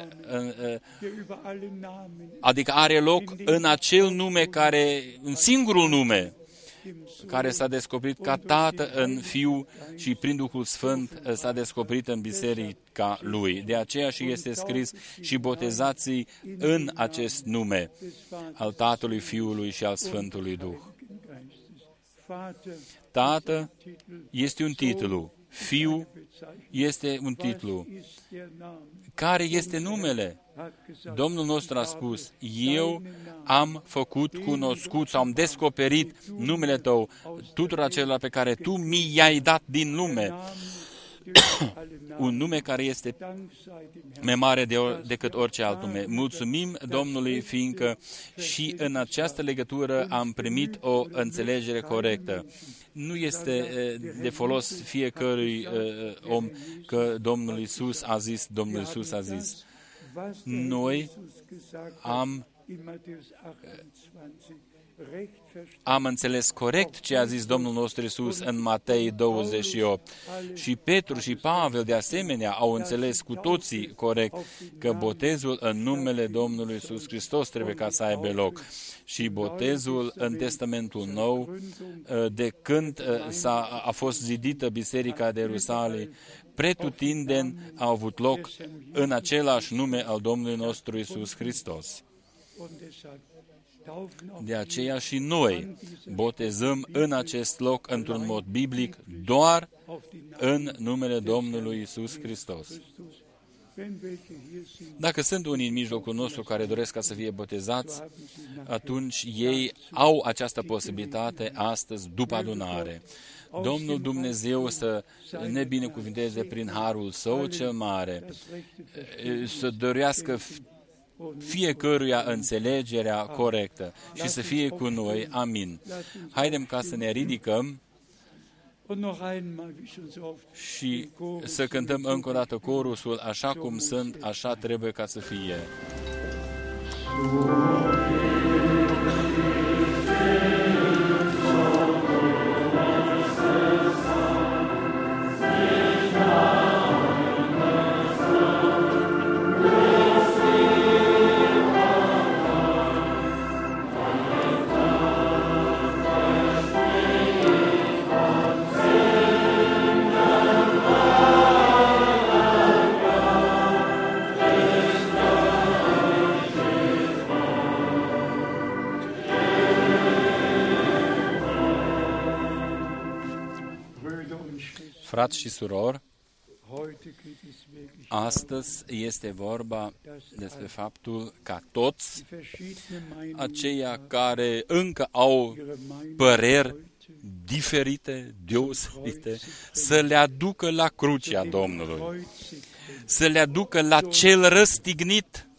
adică are loc în acel nume în singurul nume care s-a descoperit ca Tată în Fiu și prin Duhul Sfânt s-a descoperit în biserica Lui. De aceea și este scris și botezații în acest nume al Tatălui, Fiului și al Sfântului Duh. Tată este un titlu, Fiu este un titlu. Care este numele? Domnul nostru a spus, eu am făcut cunoscut sau am descoperit numele Tău tuturor acelor pe care Tu mi-ai dat din lume. Un nume care este mai mare decât orice alt nume. Mulțumim Domnului, fiindcă și în această legătură am primit o înțelegere corectă. Nu este de folos fiecărui om că Domnul Iisus a zis, Domnul Iisus a zis. Noi am înțeles corect ce a zis Domnul nostru Iisus în Matei 28. Și Petru și Pavel de asemenea au înțeles cu toții corect că botezul în numele Domnului Iisus Hristos trebuie ca să aibă loc. Și botezul în Testamentul Nou, de când a fost zidită Biserica de Ierusalim, pretutindeni au avut loc în același nume al Domnului nostru Iisus Hristos. De aceea și noi botezăm în acest loc, într-un mod biblic, doar în numele Domnului Iisus Hristos. Dacă sunt unii în mijlocul nostru care doresc ca să fie botezați, atunci ei au această posibilitate astăzi, după adunare. Domnul Dumnezeu să ne binecuvinteze prin harul Său cel mare, să dorească fiecăruia înțelegerea corectă și să fie cu noi. Amin. Haidem ca să ne ridicăm și să cântăm încă o dată corusul, așa cum sunt, așa trebuie ca să fie. Frați și surori, astăzi este vorba despre faptul ca toți aceia care încă au păreri diferite, deosebite, să le aducă la crucea Domnului, să le aducă la cel răstignit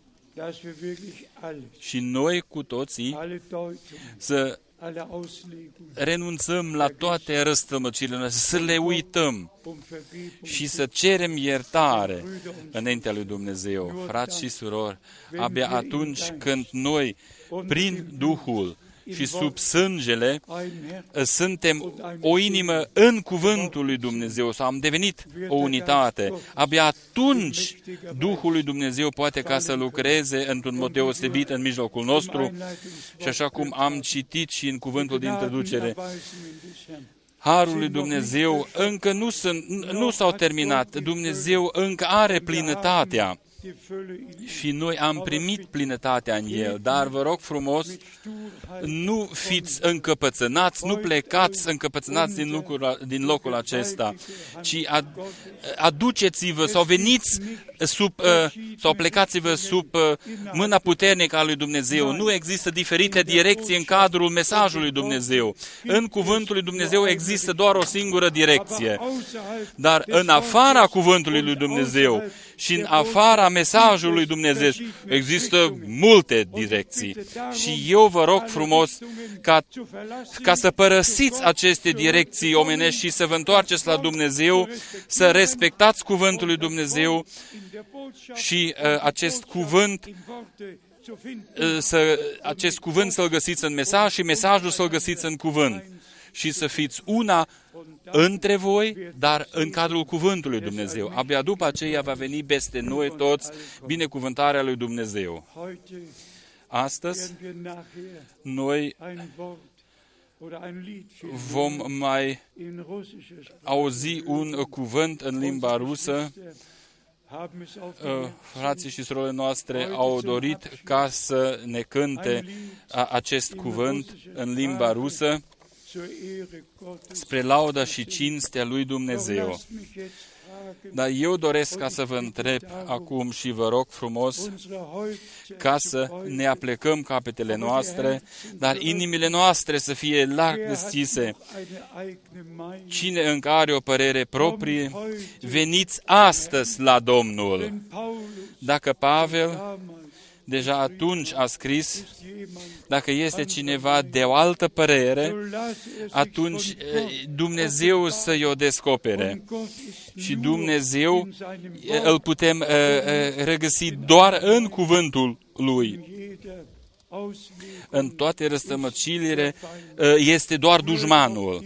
și noi cu toții să renunțăm la toate răstămăcirile noastre, să le uităm și să cerem iertare înaintea lui Dumnezeu. Frați și surori, abia atunci când noi, prin Duhul și sub sângele, suntem o inimă în cuvântul lui Dumnezeu sau am devenit o unitate, abia atunci Duhul lui Dumnezeu poate ca să lucreze într-un mod deosebit în mijlocul nostru și așa cum am citit și în cuvântul de introducere, harul lui Dumnezeu încă nu s-au terminat, Dumnezeu încă are plinătatea. Și noi am primit plinătatea în El, dar vă rog frumos, nu fiți încăpățânați, nu plecați încăpățânați din locul acesta, ci aduceți-vă sau veniți sau plecați-vă sub mâna puternică a lui Dumnezeu. Nu există diferite direcții în cadrul mesajului Dumnezeu. În cuvântul lui Dumnezeu există doar o singură direcție, dar în afara cuvântului lui Dumnezeu Și în afara mesajului lui Dumnezeu există multe direcții. Și eu vă rog frumos ca să părăsiți aceste direcții omenești și să vă întoarceți la Dumnezeu, să respectați cuvântul lui Dumnezeu și acest cuvânt să-l găsiți în mesaj și mesajul să-l găsiți în cuvânt. Și să fiți una între voi, dar în cadrul cuvântului Dumnezeu. Abia după aceea va veni peste noi toți binecuvântarea lui Dumnezeu. Astăzi, noi vom mai auzi un cuvânt în limba rusă. Frații și surorile noastre au dorit ca să ne cânte acest cuvânt în limba rusă spre lauda și cinstea lui Dumnezeu. Dar eu doresc ca să vă întreb acum și vă rog frumos ca să ne aplecăm capetele noastre, dar inimile noastre să fie larg deschise. Cine încă are o părere proprie, veniți astăzi la Domnul. Dacă Pavel deja atunci a scris, dacă este cineva de o altă părere, atunci Dumnezeu să-i o descopere. Și Dumnezeu îl putem regăsi doar în cuvântul Lui. În toate răstămăcilile este doar dușmanul.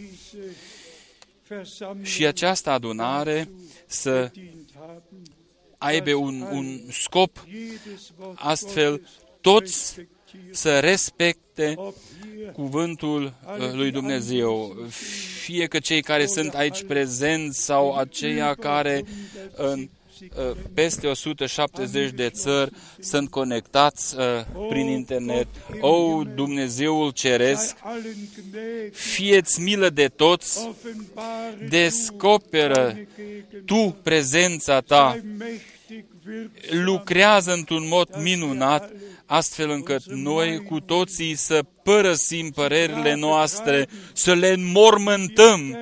Și această adunare să aibă un scop, astfel toți să respecte cuvântul lui Dumnezeu. Fie că cei care sunt aici prezenți sau aceia care în peste 170 de țări sunt conectați prin internet. O, Dumnezeul Ceresc, fie-ți milă de toți, descoperă Tu prezența Ta, lucrează într-un mod minunat, astfel încât noi cu toții să părăsim părerile noastre, să le înmormântăm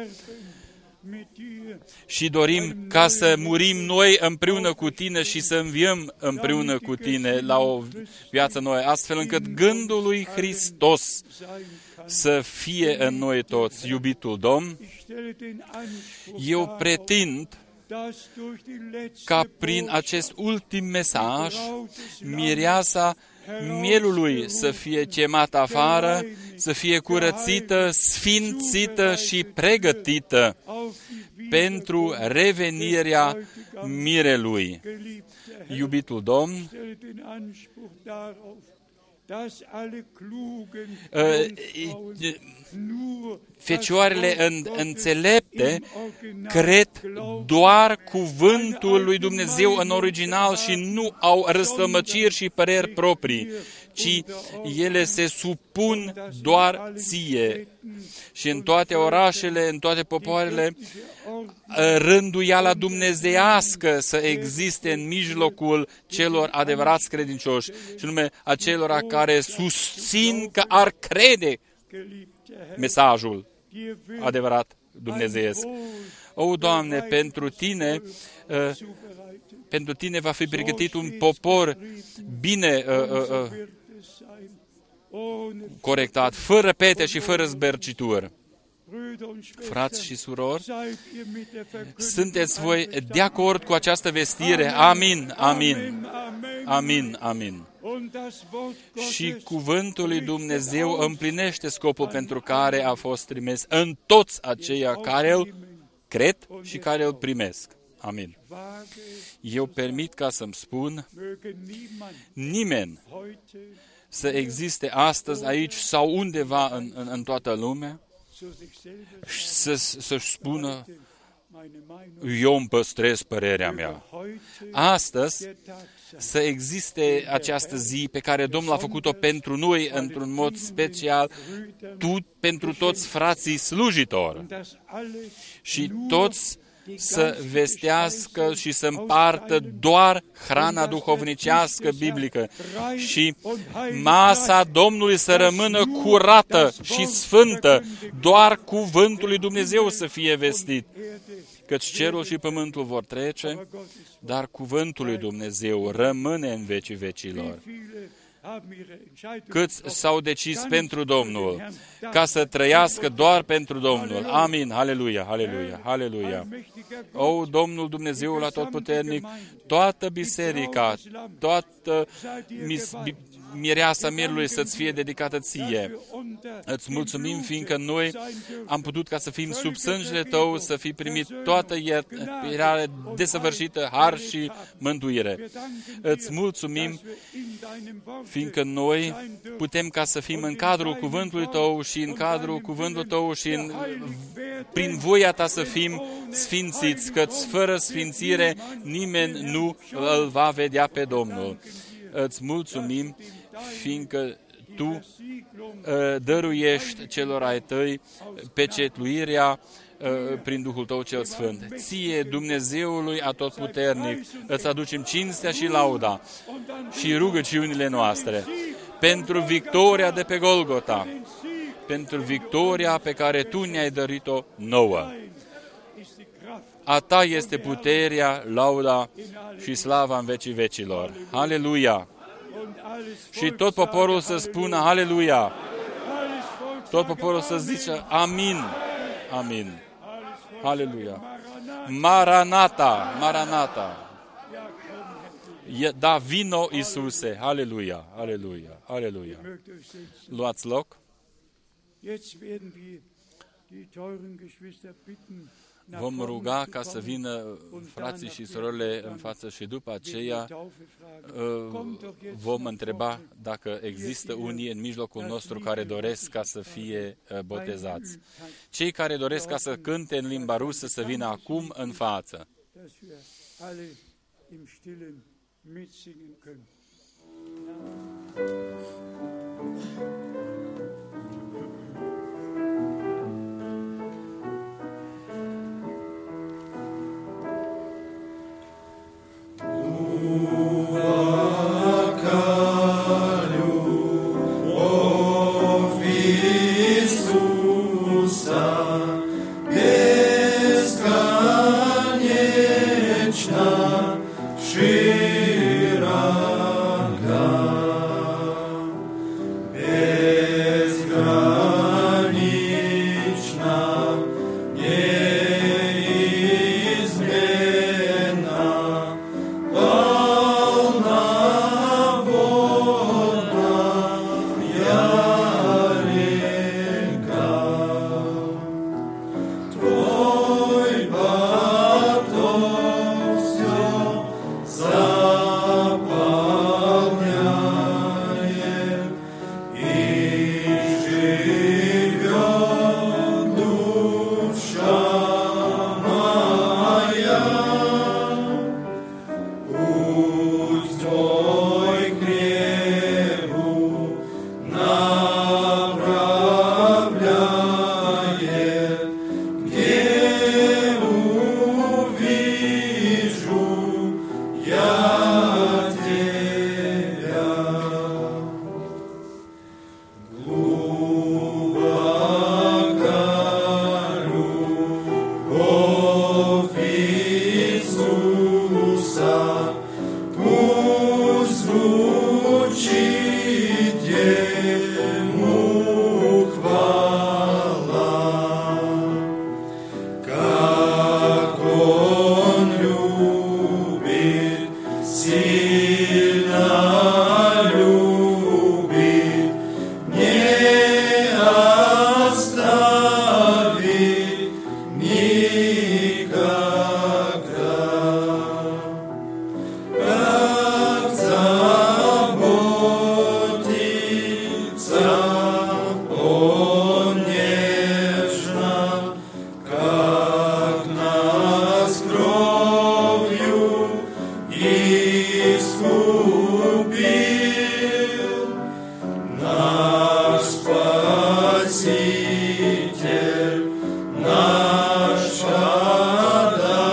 și dorim ca să murim noi împreună cu Tine și să înviem împreună cu Tine la o viață nouă, astfel încât gândul lui Hristos să fie în noi toți. Iubitul Domn, eu pretind ca prin acest ultim mesaj, mireasa mielului să fie chemată afară, să fie curățită, sfințită și pregătită pentru revenirea mirelui. Iubitul Domn, fecioarele înțelepte cred doar cuvântul lui Dumnezeu în original și nu au răstămăciri și păreri proprii, ci ele se supun doar Ție. Și în toate orașele, în toate popoarele, rânduiala dumnezeiască să existe în mijlocul celor adevărați credincioși, și nume acelora care susțin că ar crede mesajul adevărat dumnezeiesc. O, Doamne, pentru Tine va fi pregătit un popor bine corectat, fără pete și fără zbercituri. Frați și surori, sunteți voi de acord cu această vestire? Amin, amin, amin, amin. Și cuvântul lui Dumnezeu împlinește scopul pentru care a fost trimis în toți aceia care îl cred și care îl primesc. Amin. Eu permit ca să-mi spun, nimeni să existe astăzi aici sau undeva în toată lumea să-și spună, eu îmi păstrez părerea mea. Astăzi să existe această zi pe care Domnul a făcut-o pentru noi într-un mod special, pentru toți frații slujitori. Și toți să vestească și să împartă doar hrana duhovnicească biblică și masa Domnului să rămână curată și sfântă, doar cuvântul lui Dumnezeu să fie vestit. Căci cerul și pământul vor trece, dar cuvântul lui Dumnezeu rămâne în vecii vecilor. Câți s-au decis pentru Domnul, ca să trăiască doar pentru Domnul. Amin, aleluia, aleluia, aleluia. O, Domnul Dumnezeul Atotputernic, toată biserica, toată mireasa mirului să-ți fie dedicată ție. Îți mulțumim, fiindcă noi am putut ca să fim sub sângele tău, să fi primit toată iertarea desăvârșită, har și mântuire. Îți mulțumim, fiindcă noi putem ca să fim în cadrul cuvântului tău și în cadrul cuvântului tău și prin voia ta să fim sfințiți, căci fără sfințire nimeni nu îl va vedea pe Domnul. Îți mulțumim, fiindcă tu dăruiești celor ai tăi pecetluirea prin Duhul tău cel Sfânt. Ție, Dumnezeului Atotputernic, îți aducem cinstea și lauda și rugăciunile noastre pentru victoria de pe Golgota, pentru victoria pe care tu ne-ai dărit-o nouă. A ta este puterea, lauda și slava în vecii vecilor. Aleluia! Și tot poporul să spună aleluia! Tot poporul să zice amin! Amin! Aleluia! Maranata! Maranata! Da, vino, Iisuse! Aleluia! Aleluia! Aleluia! Luați loc! Vom ruga ca să vină frații și surorile în față și după aceea vom întreba dacă există unii în mijlocul nostru care doresc ca să fie botezați. Cei care doresc ca să cânte în limba rusă să vină acum în față. Nasz Adam.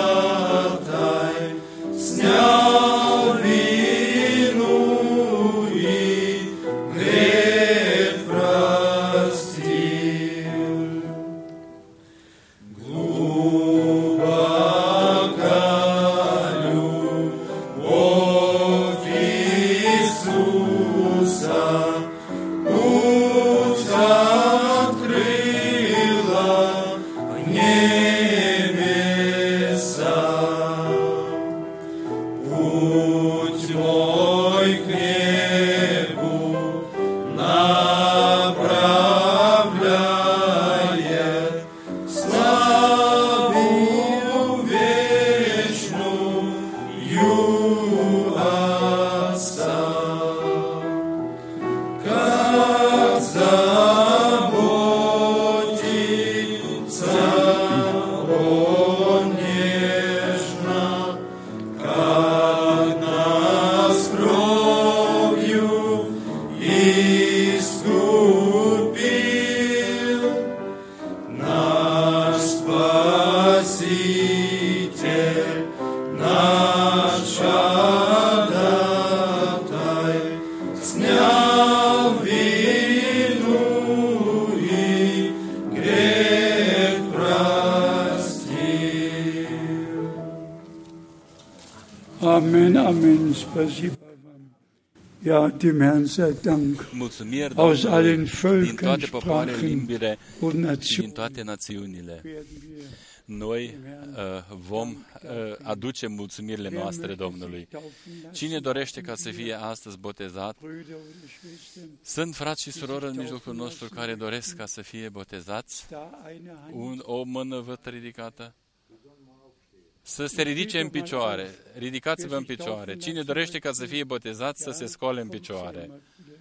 Amen, amen, spasiba vam. Ja, dem Herrn sei Dank. Mulțumiri Aus allen Domnului din Völkern, toate popoarele, Sprachen limbile und și din Nationen toate națiunile. werden wir. Noi vom aduce mulțumirile noastre Domnului. Cine dorește ca să fie astăzi botezat? Brüder und Schwestern, Sunt frați și surori în mijlocul nostru care doresc ca să fie botezați. da eine Hand. O mână văd ridicată. Să se ridice în picioare. Ridicați-vă în picioare. Cine dorește ca să fie botezat, să se scoale în picioare.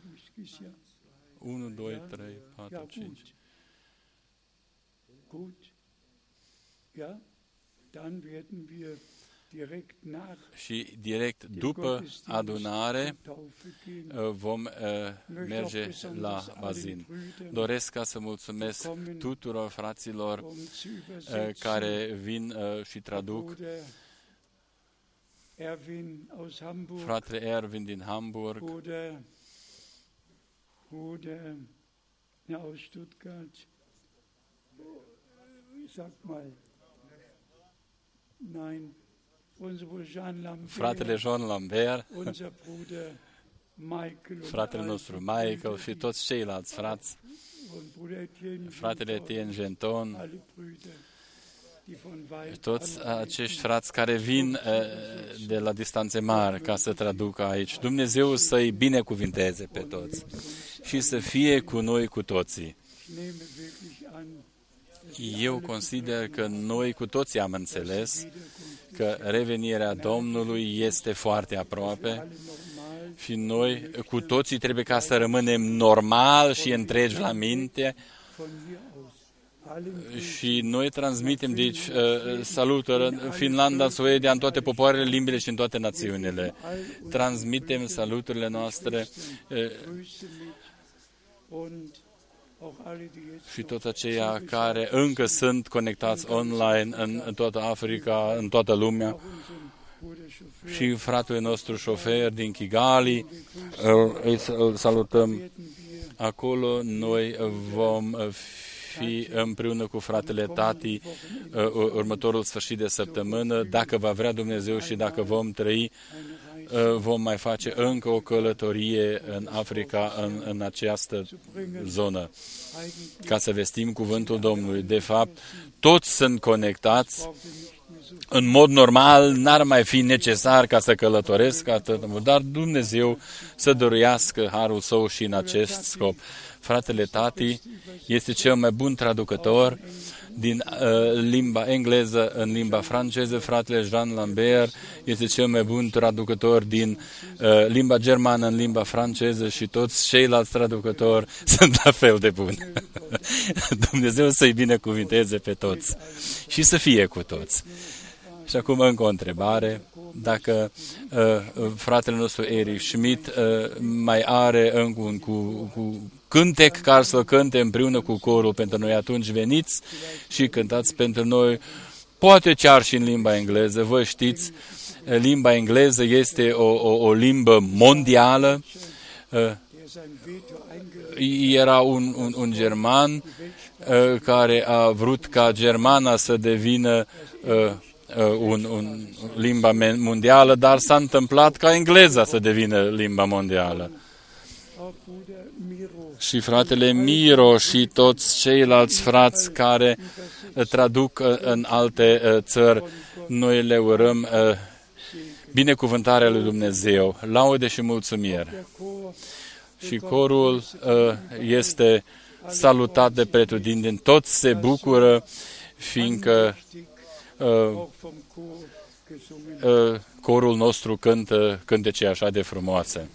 1, 2, 3, 4, 5. Gut. Ja, dann werden wir direkt nach Și direct după adunare Taufe gehen. vom merge la bazin. Doresc ca să mulțumesc tuturor fraților zu übersetzen. care vin și traduc. Bruder Erwin aus Hamburg. Fratele Erwin din Hamburg, Bruder aus Stuttgart. Sag mal. Nein. Unser Bruder Jean Lambert. fratele Jean Lambert, Unser Bruder Michael. und fratele all nostru die Michael Brüder, și toți ceilalți frați, und Bruder Etienne fratele Genton, Etienne Genton, alle Brüder, die von weit toți anreisen. acești frați care vin de la distanțe mari ca să traducă aici. Dumnezeu să-i binecuvinteze pe toți și să fie cu noi cu toții. Ich nehme wirklich an, Eu consider că noi cu toții am înțeles că revenirea Domnului este foarte aproape alle normal și noi cu toții trebuie ca să rămânem normal și întregi la minte von hier aus. Allen și noi transmitem deci salutări în Finlanda, Suedia, în toate popoarele, limbile și în toate națiunile. Transmitem saluturile noastre Grüße mit und auch alle, die jetzt și toți aceia care încă sunt conectați online în toată Africa, în toată lumea. unseren Bruder Chauffeur Și fratele nostru șofer din Kigali, îl salutăm werden wir acolo. Noi vom fi împreună cu fratele Tati următorul sfârșit de săptămână. Dacă va vrea Dumnezeu și dacă vom trăi, vom mai face încă o călătorie în Africa, în această zonă, ca să vestim cuvântul Domnului. De fapt, toți sunt conectați. În mod normal, n-ar mai fi necesar ca să călătoresc atât mult, dar Dumnezeu să dăruiască harul său și în acest scop. Fratele Tati este cel mai bun traducător din limba engleză în limba franceză. Fratele Jean Lambert este cel mai bun traducător din limba germană în limba franceză și toți ceilalți traducători sunt la fel de buni. Dumnezeu să-i binecuvinteze pe toți și să fie cu toți. Și acum încă o întrebare. Dacă fratele nostru Erich Schmidt mai are încă un cu cântec care să cânte împreună cu corul pentru noi, atunci veniți și cântați pentru noi, poate chiar și în limba engleză. Vă știți, limba engleză este o limbă mondială. Era un german care a vrut ca germana să devină limba mondială, dar s-a întâmplat ca engleza să devină limba mondială. Și fratele Miro și toți ceilalți frați care traduc în alte țări, noi le urăm binecuvântarea lui Dumnezeu, laude și mulțumiri. Și corul este salutat de pretutindeni, toți se bucură, fiindcă corul nostru cântă cântece așa de frumoase.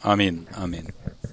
Amin. Amin.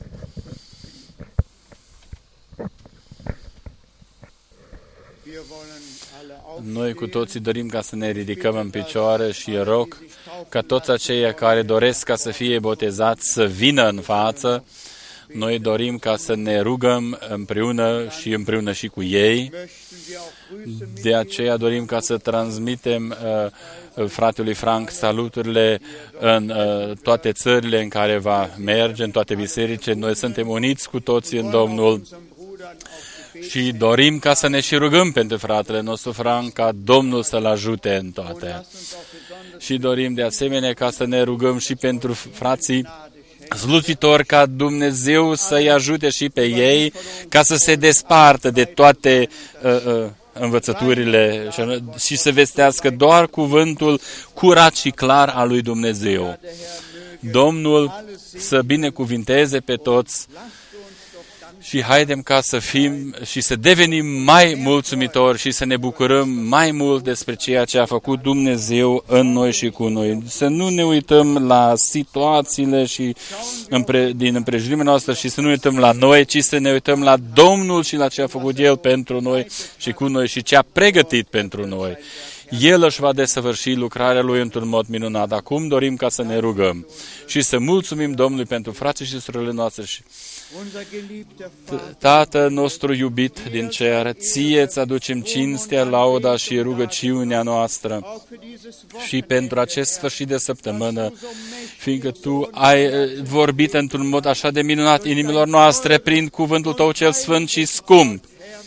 Noi cu toții dorim ca să ne ridicăm în picioare și rog ca toți aceia care doresc ca să fie botezați să vină în față. Noi dorim ca să ne rugăm împreună și cu ei. De aceea dorim ca să transmitem fratelui Frank saluturile în toate țările în care va merge, în toate bisericile. Noi suntem uniți cu toții în Domnul și dorim ca să ne și rugăm pentru fratele nostru Frank, ca Domnul să-l ajute în toate. Și dorim de asemenea ca să ne rugăm și pentru frații slujitori, ca Dumnezeu să-i ajute și pe ei, ca să se despartă de toate învățăturile și să vestească doar cuvântul curat și clar al lui Dumnezeu. Domnul să binecuvinteze pe toți și haidem ca să fim și să devenim mai mulțumitori și să ne bucurăm mai mult despre ceea ce a făcut Dumnezeu în noi și cu noi. Să nu ne uităm la situațiile și din împrejurimea noastră și să nu uităm la noi, ci să ne uităm la Domnul și la ce a făcut El pentru noi și cu noi și ce a pregătit pentru noi. El își va desăvârși lucrarea Lui într-un mod minunat. Acum dorim ca să ne rugăm și să mulțumim Domnului pentru frații și surorile noastre. Tată nostru iubit din cer, Ție îți aducem cinstea, lauda și rugăciunea noastră și pentru acest sfârșit de săptămână, fiindcă Tu ai vorbit într-un mod așa de minunat inimilor noastre prin cuvântul Tău cel sfânt și scump,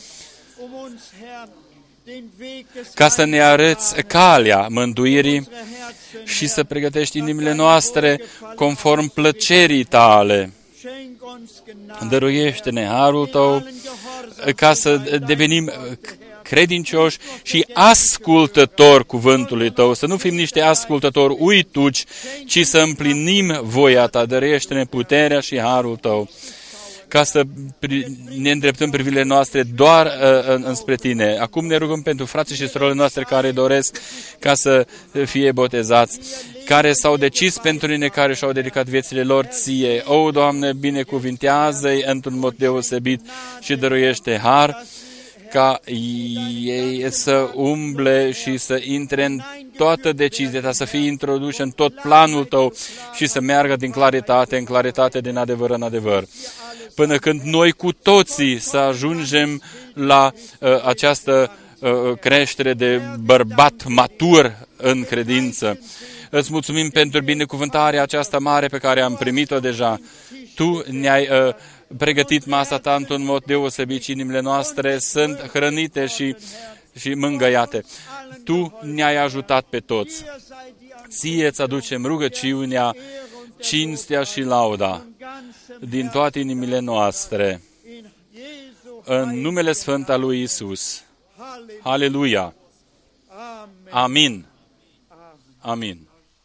ca să ne arăți calea mântuirii și să pregătești inimile noastre conform plăcerii Tale. Dăruiește-ne harul Tău ca să devenim credincioși și ascultători cuvântului Tău, să nu fim niște ascultători uituci, ci să împlinim voia Ta. Dăruiește-ne puterea și harul Tău, ca să ne îndreptăm privirile noastre doar înspre Tine. Acum ne rugăm pentru frații și surorile noastre care doresc ca să fie botezați, care s-au decis pentru Tine, care și-au dedicat viețile lor Ție. O, Doamne, binecuvintează-i într-un mod deosebit și dăruiește har ca ei să umble și să intre în toată decizia Ta, să fie introduși în tot planul Tău și să meargă din claritate în claritate, din adevăr în adevăr. Până când noi cu toții să ajungem la această creștere de bărbat matur în credință. Îți mulțumim pentru binecuvântarea aceasta mare pe care am primit-o deja. Tu ne-ai pregătit masa Ta într-un mod deosebit și inimile noastre sunt hrănite și mângăiate. Tu ne-ai ajutat pe toți. Ție îți aducem rugăciunea, cinstea și lauda din toate inimile noastre. În numele Sfânt al lui Iisus. Aleluia! Amin! Amin!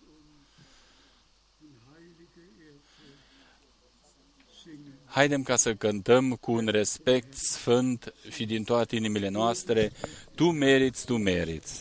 Haidem ca să cântăm cu un respect sfânt și din toate inimile noastre. Tu meriți, Tu meriți.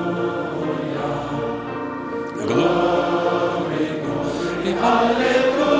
Hallelujah.